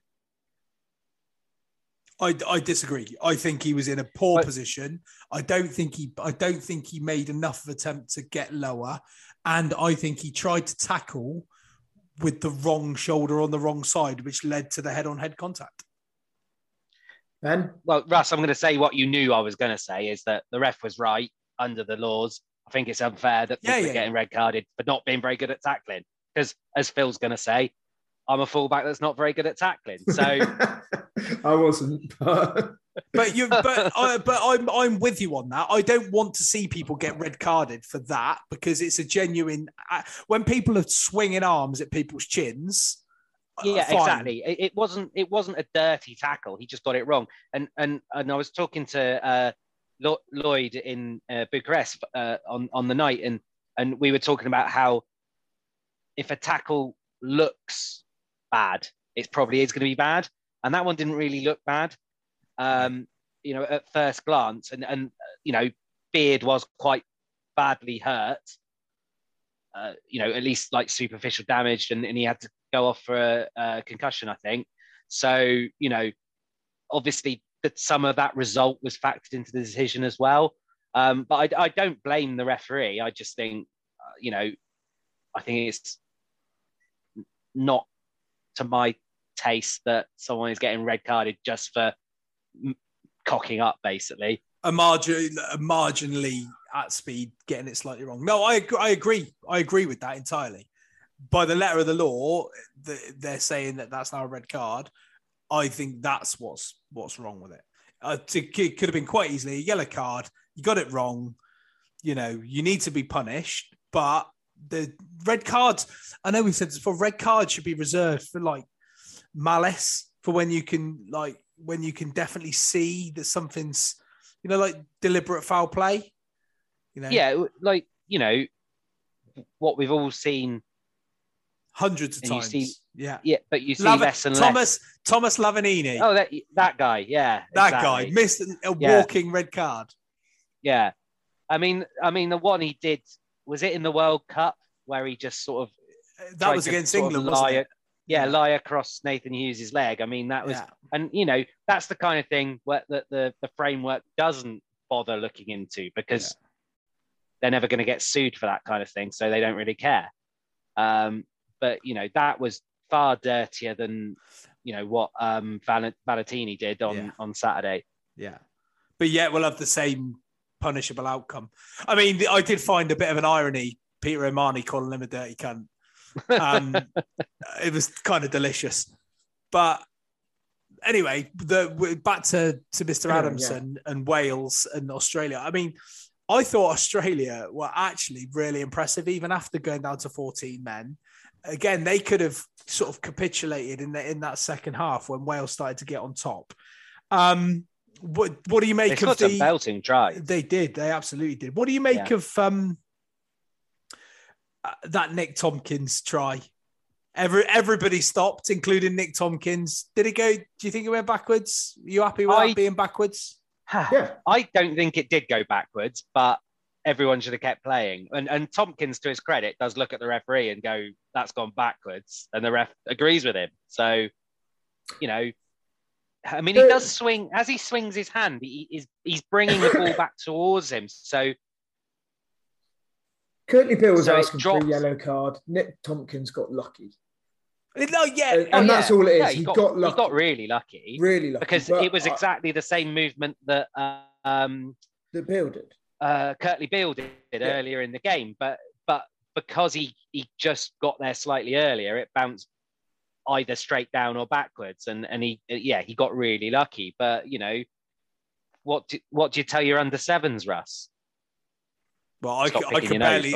Speaker 3: I disagree. I think he was in a poor position. I don't think he made enough of an attempt to get lower, and I think he tried to tackle with the wrong shoulder on the wrong side, which led to the head-on-head contact.
Speaker 4: Ben?
Speaker 5: Well, Russ, I'm going to say what you knew I was going to say is that the ref was right under the laws. I think it's unfair that people are getting red carded for not being very good at tackling. Because as Phil's going to say, I'm a fullback that's not very good at tackling. So
Speaker 4: I wasn't, but
Speaker 3: I'm with you on that. I don't want to see people get red carded for that because it's a genuine. When people are swinging arms at people's chins.
Speaker 5: Yeah, exactly. It wasn't a dirty tackle. He just got it wrong. And I was talking to Lloyd in Bucharest on the night, and we were talking about how if a tackle looks bad, it probably is going to be bad. And that one didn't really look bad, at first glance. And Beard was quite badly hurt, at least like superficial damage, and he had to go off for a concussion, I think. So, obviously that some of that result was factored into the decision as well. But I don't blame the referee. I just think, I think it's not to my taste that someone is getting red carded just for cocking up, basically.
Speaker 3: Marginally at speed, getting it slightly wrong. No, I agree. I agree with that entirely. By the letter of the law, they're saying that that's now a red card. I think that's what's wrong with it. It could have been quite easily a yellow card. You got it wrong. You need to be punished. But the red cards, I know we've said this before, red cards should be reserved for like malice, for when you can definitely see that something's, like deliberate foul play.
Speaker 5: Yeah, what we've all seen
Speaker 3: hundreds of times.
Speaker 5: But you see less and less.
Speaker 3: Thomas Lavanini.
Speaker 5: Oh, that guy. Yeah,
Speaker 3: that guy missed a walking red card.
Speaker 5: Yeah, I mean, the one he did, was it in the World Cup where he just sort of
Speaker 3: that was against England, wasn't it?
Speaker 5: Yeah, lie across Nathan Hughes' leg. I mean, that was, and that's the kind of thing where the framework doesn't bother looking into because they're never going to get sued for that kind of thing, so they don't really care. But that was far dirtier than what Valentini did on Saturday.
Speaker 3: Yeah, but yet we'll have the same punishable outcome. I mean, I did find a bit of an irony, Peter O'Mahony calling him a dirty cunt. It was kind of delicious. But anyway, back to Mr. Adamson and Wales and Australia. I mean, I thought Australia were actually really impressive, even after going down to 14 men. Again, they could have sort of capitulated in that second half when Wales started to get on top. What do you make of
Speaker 5: the belting drive?
Speaker 3: They did. They absolutely did. What do you make of that Nick Tompkins try? Everybody stopped, including Nick Tompkins. Did it go? Do you think it went backwards? Are you happy with that being backwards?
Speaker 5: Yeah, I don't think it did go backwards, but everyone should have kept playing. And Tompkins, to his credit, does look at the referee and go, "That's gone backwards," and the ref agrees with him. So, you know, I mean, he does swing as he swings his hand. He's bringing the ball back towards him. So.
Speaker 4: Courtney Beale was asking for a yellow card. Nick Tompkins got lucky.
Speaker 3: No,
Speaker 4: that's all it is. He got lucky.
Speaker 5: He got really lucky.
Speaker 4: Really lucky.
Speaker 5: Because it was exactly the same movement that
Speaker 4: Beale did.
Speaker 5: Curtly Beale did earlier in the game. But because he just got there slightly earlier, it bounced either straight down or backwards. And he got really lucky. But, you know, what do you tell your under sevens, Russ?
Speaker 3: Well, I could barely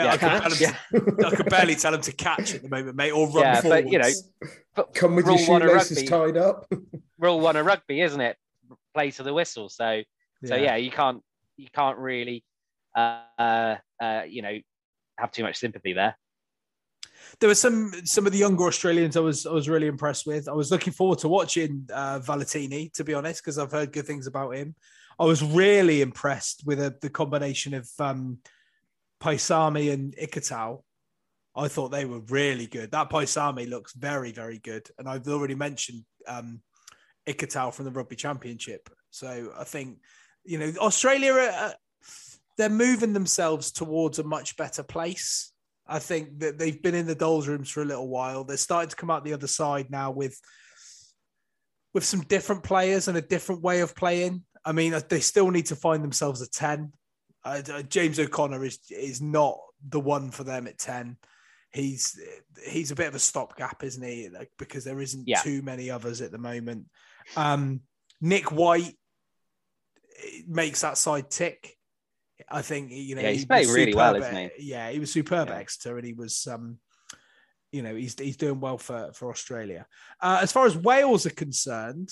Speaker 3: tell him to catch at the moment, mate, or run forwards.
Speaker 5: But, you know,
Speaker 4: come with your shoelaces tied up.
Speaker 5: Rule 1 of rugby, isn't it? Play to the whistle. So you can't really, have too much sympathy there.
Speaker 3: There were some of the younger Australians I was really impressed with. I was looking forward to watching Valetini, to be honest, because I've heard good things about him. I was really impressed with the combination of Paisami and Ikitau. I thought they were really good. That Paisami looks very, very good. And I've already mentioned Ikitau from the Rugby Championship. So I think, you know, Australia, they're moving themselves towards a much better place. I think that they've been in the doldrums for a little while. They're starting to come out the other side now with some different players and a different way of playing. I mean, they still need to find themselves a 10. James O'Connor is not the one for them at 10. He's a bit of a stopgap, isn't he? Like, because there isn't too many others at the moment. Nick White makes that side tick. I think, you know,
Speaker 5: he's playing really well, isn't he?
Speaker 3: Yeah, he was superb at Exeter, and he was, he's doing well for Australia. As far as Wales are concerned,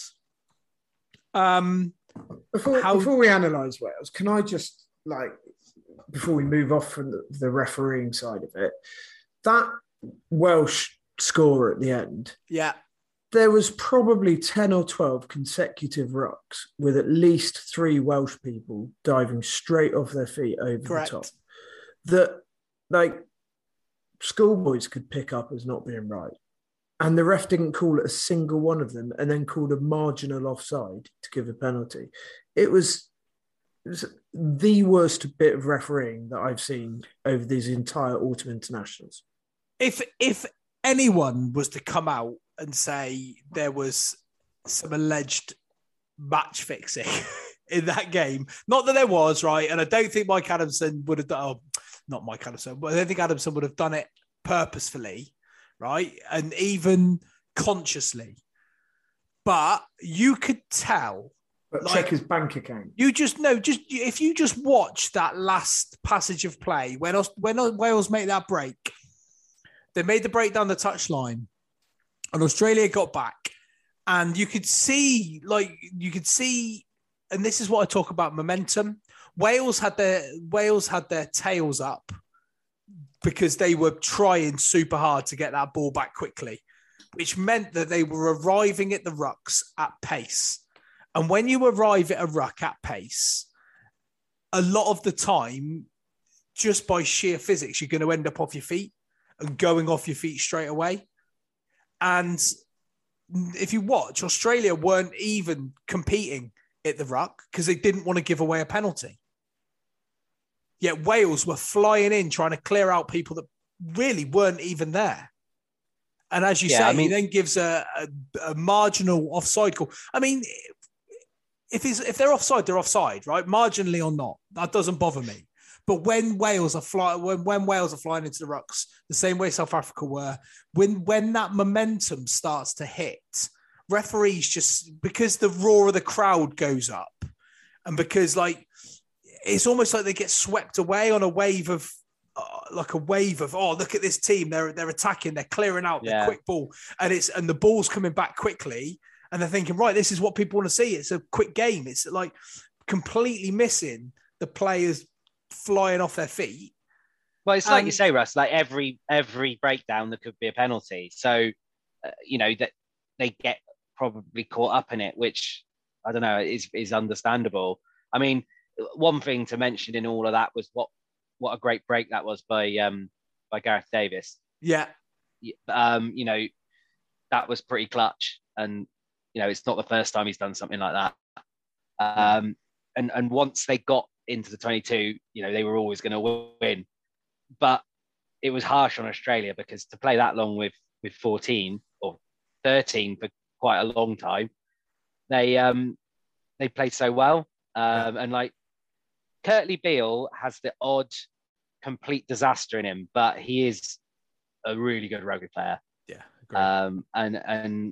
Speaker 4: before we analyse Wales, can I just, before we move off from the refereeing side of it, that Welsh score at the end, there was probably 10 or 12 consecutive rucks with at least 3 Welsh people diving straight off their feet over the top. That, schoolboys could pick up as not being right. And the ref didn't call it a single one of them, and then called a marginal offside to give a penalty. It was the worst bit of refereeing that I've seen over these entire autumn internationals.
Speaker 3: If anyone was to come out and say there was some alleged match fixing in that game, not that there was, right? And I don't think Mike Adamson would have done, not Mike Adamson, but I don't think Adamson would have done it purposefully, right? And even consciously. But you could tell.
Speaker 4: But check his bank account.
Speaker 3: You just know, if you just watch that last passage of play, when Wales made that break, they made the break down the touchline, and Australia got back, and you could see, and this is what I talk about momentum. Wales had their tails up because they were trying super hard to get that ball back quickly, which meant that they were arriving at the rucks at pace. And when you arrive at a ruck at pace, a lot of the time, just by sheer physics, you're going to end up off your feet and going off your feet straight away. And if you watch, Australia weren't even competing at the ruck because they didn't want to give away a penalty. Yet Wales were flying in, trying to clear out people that really weren't even there. And as you say, he then gives a marginal offside call. I mean, if they're offside, they're offside, right? Marginally or not, that doesn't bother me. But when Wales are flying into the rucks, the same way South Africa were, when that momentum starts to hit, referees just, because the roar of the crowd goes up, and because it's almost like they get swept away on a wave of. Oh, look at this team! They're attacking, they're clearing out, they're quick ball, and the ball's coming back quickly, and they're thinking, right, this is what people want to see. It's a quick game. It's like completely missing the players flying off their feet.
Speaker 5: Well, it's like you say, Russ. Like every breakdown, there could be a penalty. So, that they get probably caught up in it, which I don't know is understandable. I mean, one thing to mention in all of that was what a great break that was by Gareth Davis.
Speaker 3: Yeah.
Speaker 5: That was pretty clutch. And, it's not the first time he's done something like that. And once they got into the 22, they were always going to win. But it was harsh on Australia because to play that long with 14 or 13 for quite a long time, they played so well. And Kurtley Beale has the odd complete disaster in him, but he is a really good rugby player.
Speaker 3: Yeah, agree.
Speaker 5: And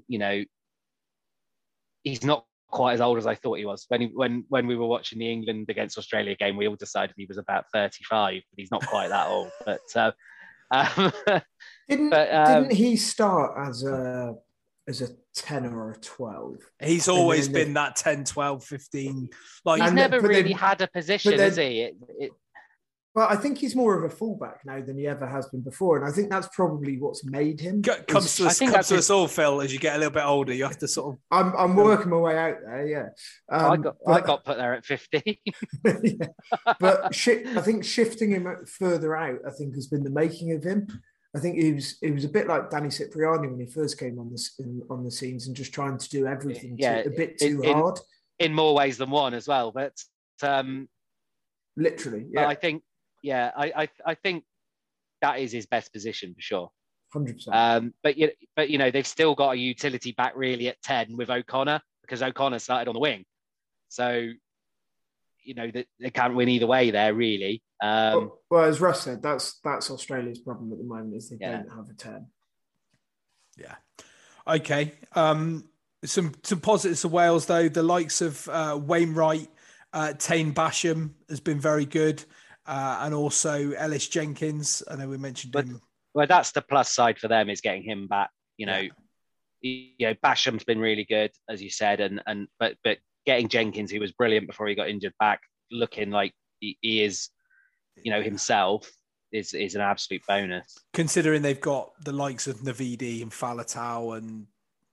Speaker 5: he's not quite as old as I thought he was. When we were watching the England against Australia game, we all decided he was about 35, but he's not quite that old. But
Speaker 4: didn't he start as a 10 or a 12?
Speaker 3: He's always been that 10, 12, 15.
Speaker 5: He's never really had a position, has he?
Speaker 4: Well, I think he's more of a fullback now than he ever has been before, and I think that's probably what's made him.
Speaker 3: Comes to us all, Phil. As you get a little bit older, you have to sort of.
Speaker 4: I'm working my way out there. Yeah,
Speaker 5: I got put there at 50.
Speaker 4: Yeah. But I think shifting him further out, I think, has been the making of him. I think he was a bit like Danny Cipriani when he first came on the scenes and just trying to do everything a bit too hard.
Speaker 5: In more ways than one as well, but
Speaker 4: literally, yeah.
Speaker 5: I think that is his best position for sure.
Speaker 4: 100%.
Speaker 5: But they've still got a utility back really at 10 with O'Connor, because O'Connor started on the wing, so they can't win either way there really.
Speaker 4: Well, as Russ said, that's Australia's problem at the moment, is they don't have a 10.
Speaker 3: Yeah. Okay. Some positives of Wales though. The likes of Wainwright, Tane Basham has been very good, and also Ellis Jenkins. I know we mentioned him.
Speaker 5: Well, that's the plus side for them, is getting him back. Basham's been really good, as you said, but getting Jenkins, who was brilliant before he got injured, back, looking like he is, himself, is an absolute bonus.
Speaker 3: Considering they've got the likes of Navidi and Faletau and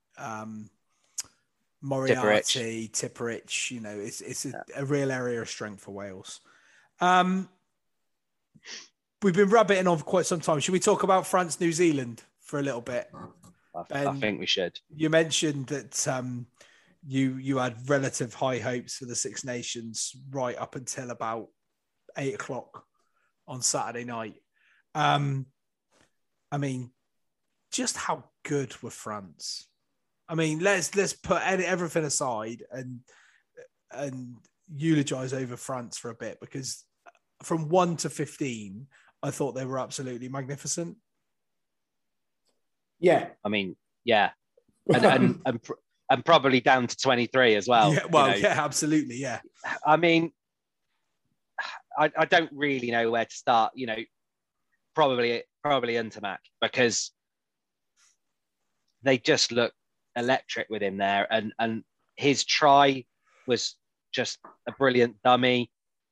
Speaker 3: Moriarty, Tipperich, it's a real area of strength for Wales. We've been rabbiting on for quite some time. Should we talk about France, New Zealand for a little bit?
Speaker 5: I think we should.
Speaker 3: You mentioned that you had relative high hopes for the Six Nations right up until about 8:00 on Saturday night. Just how good were France? Let's put everything aside and eulogize over France for a bit, because from 1 to 15, I thought they were absolutely magnificent.
Speaker 4: Yeah,
Speaker 5: and probably down to 23 as well.
Speaker 3: Yeah, absolutely, yeah.
Speaker 5: I don't really know where to start. Probably Ntamak, because they just look electric with him there, and his try was just a brilliant dummy.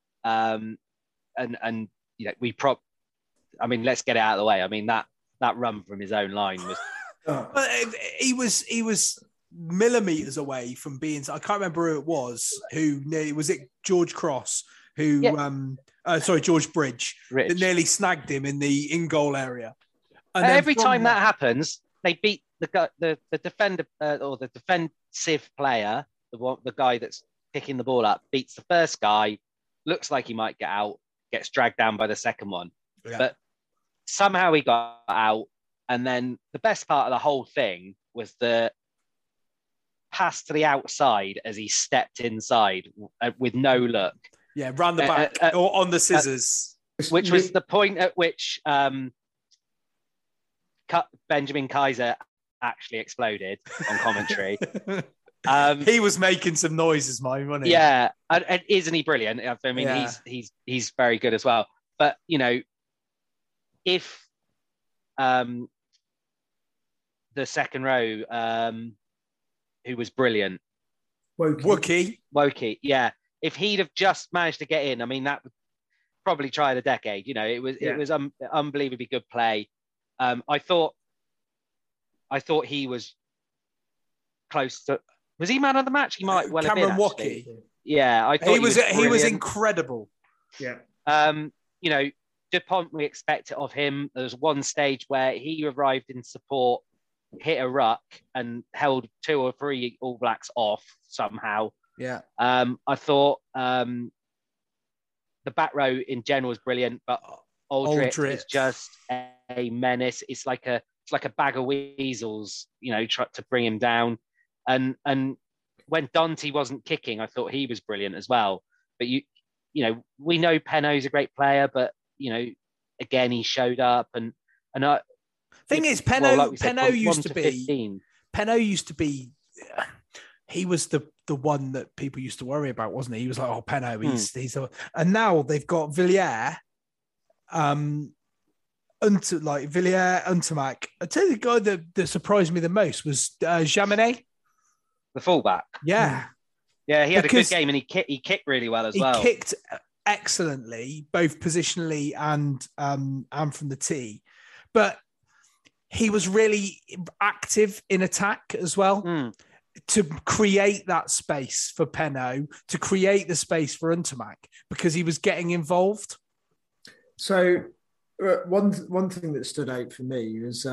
Speaker 5: Let's get it out of the way. That run from his own line was.
Speaker 3: He was millimeters away from being. I can't remember who it was. Was it George Cross? George Bridge. That nearly snagged him in the in-goal area.
Speaker 5: And every time that happens, they beat the defender or the defensive player, the guy that's picking the ball up, beats the first guy, looks like he might get out, gets dragged down by the second one. Yeah. But somehow he got out. And then the best part of the whole thing was the pass to the outside as he stepped inside with no look.
Speaker 3: Yeah, round the back or on the scissors.
Speaker 5: which was the point at which Benjamin Kaiser actually exploded on commentary.
Speaker 3: He was making some noises, mine, wasn't he?
Speaker 5: Yeah, and isn't he brilliant? I mean,
Speaker 3: Yeah.
Speaker 5: he's very good as well. But you know, if the second row, who was brilliant,
Speaker 3: Wookie,
Speaker 5: yeah, if he'd have just managed to get in, I mean, that would probably try the decade. You know, it was unbelievably good play. I thought he was close to. Was he man of the match? He might well
Speaker 3: Cameron
Speaker 5: have been.
Speaker 3: Wookie.
Speaker 5: Yeah, I thought
Speaker 3: he was incredible.
Speaker 4: Yeah.
Speaker 5: You know, Dupont, we expect it of him. There was one stage where he arrived in support, hit a ruck, and held 2 or 3 All Blacks off somehow.
Speaker 3: Yeah.
Speaker 5: I thought the back row in general was brilliant, but Aldrit is just a menace. It's like a bag of weasels, you know, try to bring him down. And when Dante wasn't kicking, I thought he was brilliant as well. But you know, we know Penno's a great player, but you know, again, he showed up and
Speaker 3: thing is, Penno used to be. He was the one that people used to worry about, wasn't he? He was like, oh, Penno, he's and now they've got Villiers, Villiers, Untermack. I tell you, the guy that surprised me the most was Jaminet,
Speaker 5: the fullback.
Speaker 3: Yeah,
Speaker 5: yeah, he had a good game and he kicked really well as well.
Speaker 3: He kicked excellently, both positionally and from the tee, but he was really active in attack as well. To create that space for Penno, to create the space for Untermack, because he was getting involved.
Speaker 4: So one thing that stood out for me was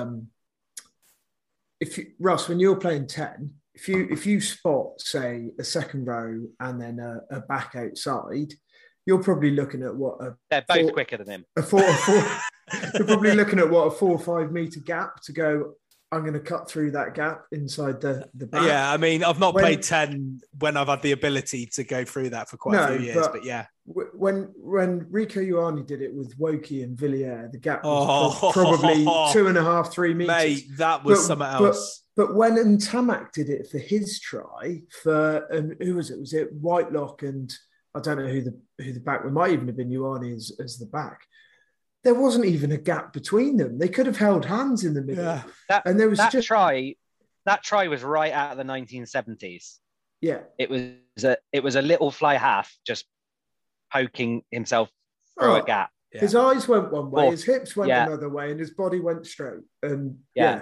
Speaker 4: Russ, when you're playing 10, if you spot, say, a second row and then a back outside, you're probably looking at
Speaker 5: they're both quicker than him.
Speaker 4: You're probably looking at a 4 or 5 meter gap to go. I'm going to cut through that gap inside the back.
Speaker 3: Yeah, I mean, I've not played 10 when I've had the ability to go through that for quite a few years, but yeah.
Speaker 4: When Rico Ioane did it with Woki and Villiers, the gap was probably 2.5, 3 meters.
Speaker 3: Mate, that was something else.
Speaker 4: But when Ntamack did it for his try, who was it? Was it Whitelock and I don't know who the back, it might even have been Ioane as the back. There wasn't even a gap between them. They could have held hands in the middle.
Speaker 5: Yeah. That try was right out of the 1970s.
Speaker 4: Yeah.
Speaker 5: It was a little fly half just poking himself through a gap.
Speaker 4: Yeah. His eyes went one way, his hips went another way, and his body went straight. And
Speaker 5: you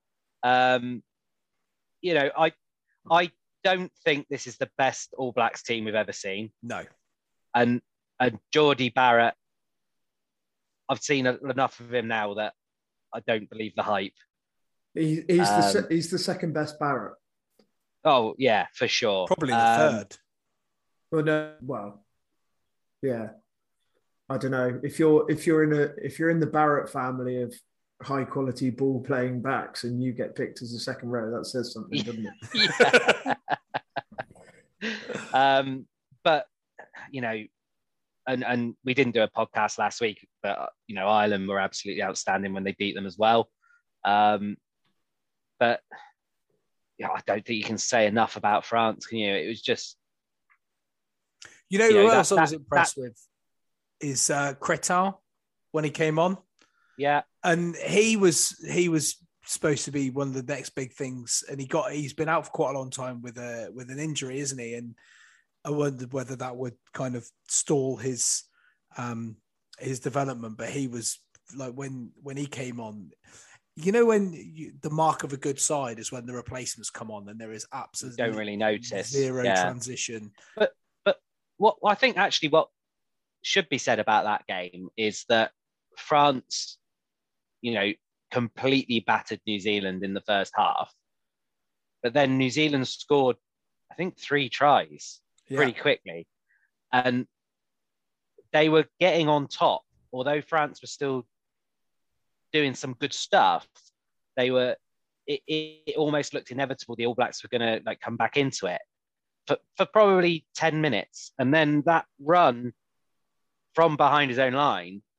Speaker 5: know, I don't think this is the best All Blacks team we've ever seen.
Speaker 3: No.
Speaker 5: And Geordie Barrett, I've seen enough of him now that I don't believe the hype.
Speaker 4: He's the second best Barrett.
Speaker 5: Oh yeah, for sure.
Speaker 3: Probably the third.
Speaker 4: Yeah. I don't know if you're in the Barrett family of high quality ball playing backs and you get picked as the second row, that says something, doesn't
Speaker 5: it? Yeah. But you know. And we didn't do a podcast last week, but you know, Ireland were absolutely outstanding when they beat them as well. But yeah, I don't think you can say enough about France, can you? It was just,
Speaker 3: who else I was impressed with is Cretin when he came on.
Speaker 5: Yeah,
Speaker 3: and he was supposed to be one of the next big things, and he's been out for quite a long time with an injury, isn't he? And I wondered whether that would kind of stall his development, but he was like when he came on, the mark of a good side is when the replacements come on and there is absolutely
Speaker 5: don't really notice
Speaker 3: zero transition.
Speaker 5: But what I think actually what should be said about that game is that France, you know, completely battered New Zealand in the first half, but then New Zealand scored, I think, 3 tries. Pretty quickly, and they were getting on top. Although France was still doing some good stuff, it almost looked inevitable the All Blacks were going to come back into it for probably 10 minutes, and then that run from behind his own line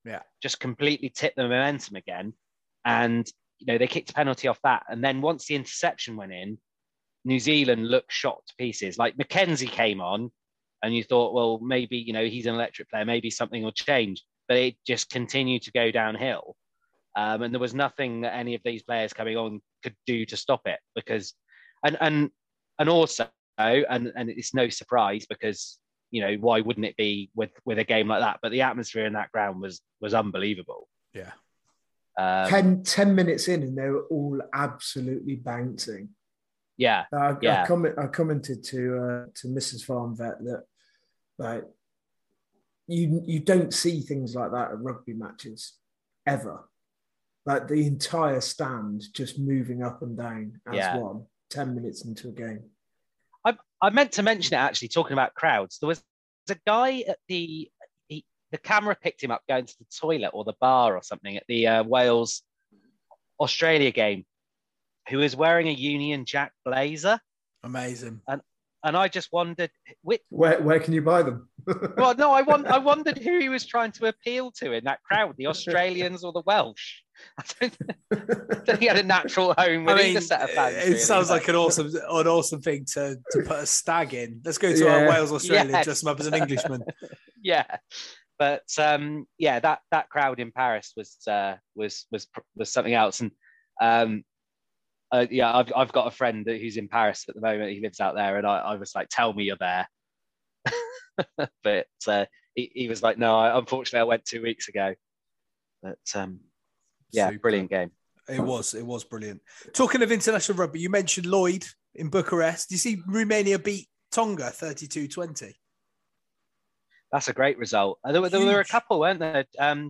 Speaker 5: just completely tipped the momentum again. And, they kicked a penalty off that. And then once the interception went in, New Zealand looked shot to pieces. Like Mackenzie came on and you thought, well, maybe, he's an electric player, maybe something will change. But it just continued to go downhill. And there was nothing that any of these players coming on could do to stop it because, and also, and it's no surprise because, why wouldn't it be with a game like that? But the atmosphere in that ground was unbelievable.
Speaker 3: Yeah.
Speaker 4: 10 minutes in and they were all absolutely bouncing.
Speaker 5: Yeah.
Speaker 4: I commented to Mrs. Farm Vet that like you don't see things like that at rugby matches ever. Like the entire stand just moving up and down as one 10 minutes into a game.
Speaker 5: I meant to mention it actually, talking about crowds. There was a guy at the camera picked him up going to the toilet or the bar or something at the Wales-Australia game, who was wearing a Union Jack blazer.
Speaker 3: Amazing.
Speaker 5: And I just wondered
Speaker 4: where can you buy them?
Speaker 5: Well, no, I wondered who he was trying to appeal to in that crowd, the Australians or the Welsh. I don't think he had a natural home with either set of fans.
Speaker 3: It really sounds like an awesome thing to put a stag in. Let's go to our Wales Australia, dress him up as an Englishman.
Speaker 5: Yeah. But that crowd in Paris was something else. And I've got a friend who's in Paris at the moment. He lives out there, and I was like, "Tell me you're there." But he was like, "No, unfortunately, I went 2 weeks ago." But
Speaker 3: Super.
Speaker 5: Brilliant game.
Speaker 3: It was brilliant. Talking of international rugby, you mentioned Lloyd in Bucharest. Do you see Romania beat Tonga 32-20?
Speaker 5: That's a great result. There were a couple, weren't there?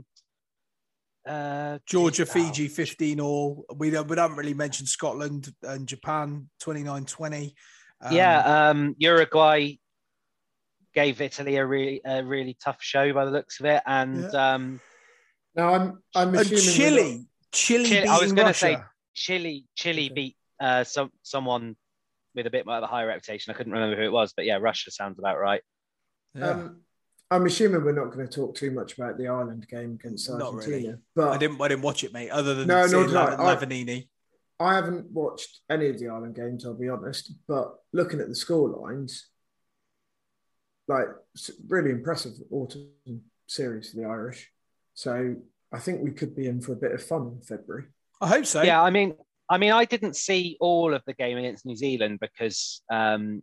Speaker 3: Georgia, Fiji, 15 all. We haven't really mentioned Scotland and Japan, 29-20.
Speaker 5: Uruguay gave Italy a really tough show by the looks of it, and
Speaker 4: now I'm assuming
Speaker 5: Chile. I was
Speaker 4: going to
Speaker 5: say Chile beat someone with a bit more of a higher reputation. I couldn't remember who it was, but Russia sounds about right.
Speaker 3: Yeah.
Speaker 4: I'm assuming we're not going to talk too much about the Ireland game against Argentina.
Speaker 3: Not really.
Speaker 4: But
Speaker 3: I didn't watch it, mate. Other than
Speaker 4: Lavanini. I haven't watched any of the Ireland games, I'll be honest. But looking at the score lines, like really impressive autumn series for the Irish. So I think we could be in for a bit of fun in February.
Speaker 3: I hope so.
Speaker 5: Yeah, I mean, I didn't see all of the game against New Zealand because I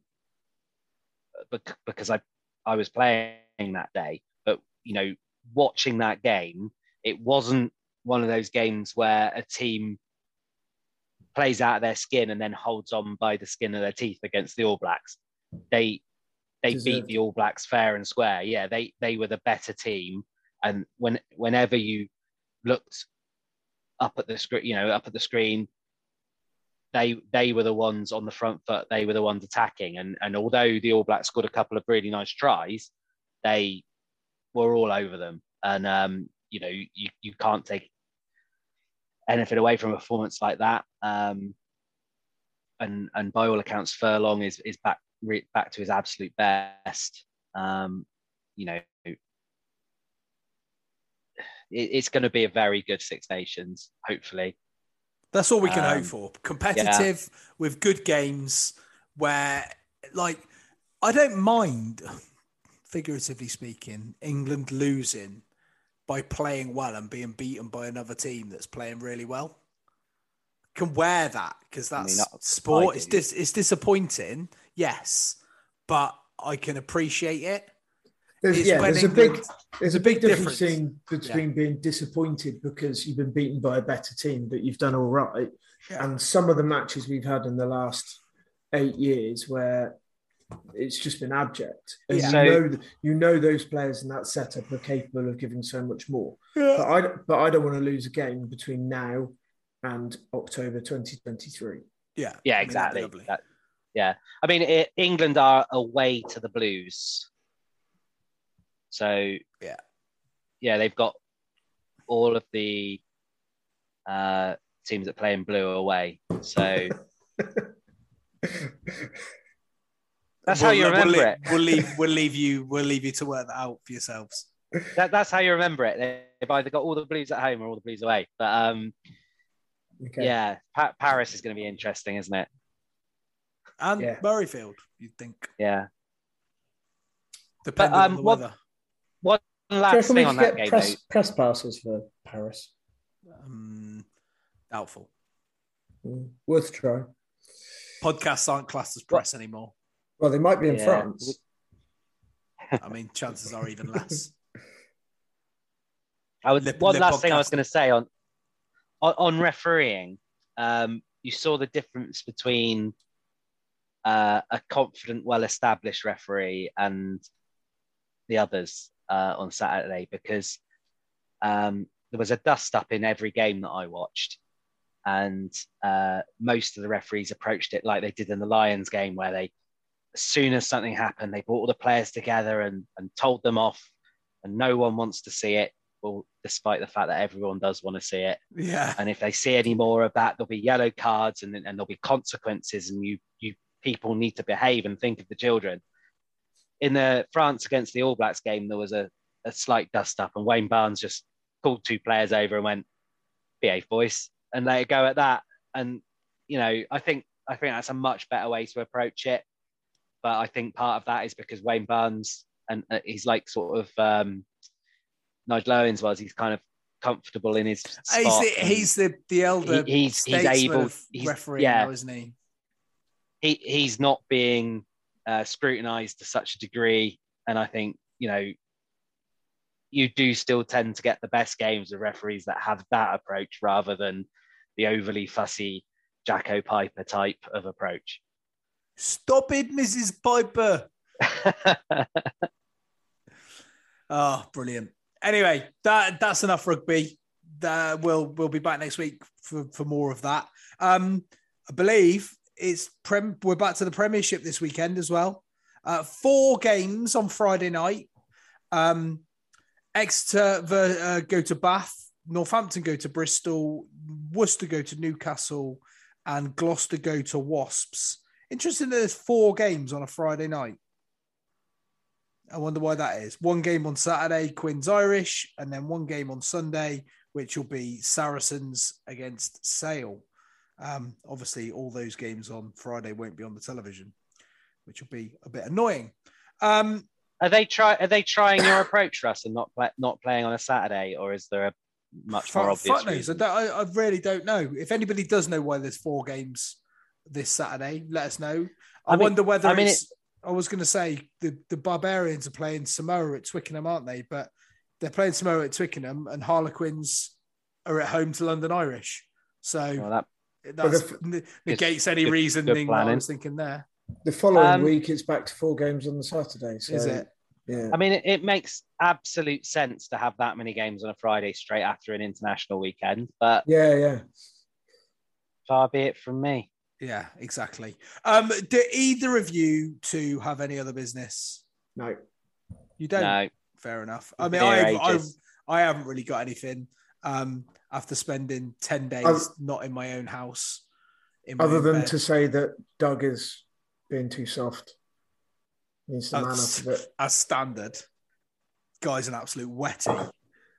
Speaker 5: was playing that day. But watching that game, it wasn't one of those games where a team plays out of their skin and then holds on by the skin of their teeth against the All Blacks. They beat the All Blacks fair and square. Yeah, they were the better team. And whenever you looked up at the screen, they were the ones on the front foot. They were the ones attacking. And although the All Blacks scored a couple of really nice tries, they were all over them. And you can't take anything away from a performance like that. And by all accounts, Furlong is back to his absolute best. It's going to be a very good Six Nations, hopefully.
Speaker 3: That's all we can hope for. Competitive with good games where, I don't mind, figuratively speaking, England losing by playing well and being beaten by another team that's playing really well. Can wear that because that's sport. It's disappointing, yes, but I can appreciate it.
Speaker 4: There's a big difference between being disappointed because you've been beaten by a better team, but you've done all right, and some of the matches we've had in the last 8 years where it's just been abject. And you know those players in that setup are capable of giving so much more. Yeah. But I don't want to lose a game between now and October 2023.
Speaker 5: Yeah, exactly. I mean, England are away to the Blues. So they've got all of the teams that play in blue away. So that's how you remember it.
Speaker 3: We'll leave you to work that out for yourselves.
Speaker 5: That's how you remember it. They've either got all the Blues at home or all the Blues away. But
Speaker 4: Okay.
Speaker 5: yeah, Paris is going to be interesting, isn't it?
Speaker 3: And
Speaker 4: Yeah.
Speaker 3: Murrayfield, you'd think.
Speaker 5: Yeah.
Speaker 3: Depending on the weather.
Speaker 5: One
Speaker 4: Do you
Speaker 5: last
Speaker 4: reckon we
Speaker 5: thing on
Speaker 4: could
Speaker 5: that
Speaker 4: get
Speaker 5: game,
Speaker 4: press passes for Paris?
Speaker 3: Doubtful.
Speaker 4: Worth a try.
Speaker 3: Podcasts aren't classed as press anymore.
Speaker 4: Well, they might be in
Speaker 5: Yeah.
Speaker 4: France.
Speaker 3: I mean, chances are even less.
Speaker 5: one last thing I was
Speaker 3: podcast.
Speaker 5: going to say on refereeing, you saw the difference between a confident, well-established referee and the others on Saturday, because there was a dust-up in every game that I watched, and most of the referees approached it like they did in the Lions game, where they, as soon as something happened, they brought all the players together and told them off, and no one wants to see it. Well, despite the fact that everyone does want to see it.
Speaker 3: Yeah.
Speaker 5: And if they see any more of that, there'll be yellow cards and there'll be consequences, and you people need to behave and think of the children. In the France against the All Blacks game, there was a slight dust up, and Wayne Barnes just called two players over and went, "Behave, boys," and let it go at that. And I think that's a much better way to approach it. But I think part of that is because Wayne Barnes, and he's like sort of Nigel Owens was, he's kind of comfortable in his spot.
Speaker 3: He's the elder.
Speaker 5: He's able. He's
Speaker 3: referee now, isn't he?
Speaker 5: He's not being scrutinised to such a degree, and I think you do still tend to get the best games of referees that have that approach rather than the overly fussy Jacko Piper type of approach.
Speaker 3: Stop it, Mrs. Piper. Oh, brilliant. Anyway, that's enough rugby. We'll be back next week for more of that. I believe we're back to the Premiership this weekend as well. 4 games on Friday night. Exeter go to Bath, Northampton go to Bristol, Worcester go to Newcastle, and Gloucester go to Wasps. Interesting that there's 4 games on a Friday night. I wonder why that is. 1 game on Saturday, Quins Irish, and then 1 game on Sunday, which will be Saracens against Sale. Obviously, all those games on Friday won't be on the television, which will be a bit annoying.
Speaker 5: Are they trying your approach, Russ, and not playing on a Saturday, or is there a much more obvious reason?
Speaker 3: I really don't know. If anybody does know why there's 4 games this Saturday, let us know. I wonder whether I was going to say the Barbarians are playing Samoa at Twickenham, aren't they? But they're playing Samoa at Twickenham, and Harlequins are at home to London Irish. So that negates any reasoning I was thinking there.
Speaker 4: The following week, it's back to 4 games on the Saturday. So,
Speaker 3: is it?
Speaker 4: Yeah.
Speaker 5: I mean, it makes absolute sense to have that many games on a Friday straight after an international weekend. But
Speaker 4: yeah.
Speaker 5: Far be it from me.
Speaker 3: Yeah, exactly. Do either of you two have any other business?
Speaker 4: No.
Speaker 3: You don't?
Speaker 5: No.
Speaker 3: Fair enough. I mean, I haven't really got anything after spending 10 days not in my own house.
Speaker 4: Other than to say that Doug is being too soft. Needs to man up a bit.
Speaker 3: As standard. Guy's an absolute wetty.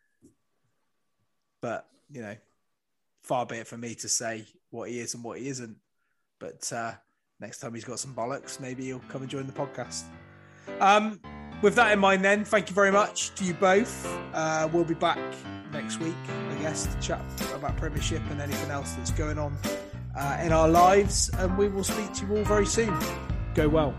Speaker 3: But, far be it for me to say what he is and what he isn't. But next time he's got some bollocks, maybe he'll come and join the podcast. With that in mind then, thank you very much to you both. We'll be back next week, I guess, to chat about Premiership and anything else that's going on in our lives. And we will speak to you all very soon. Go well.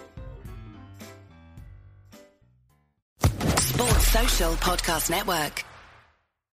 Speaker 6: Sports Social Podcast Network.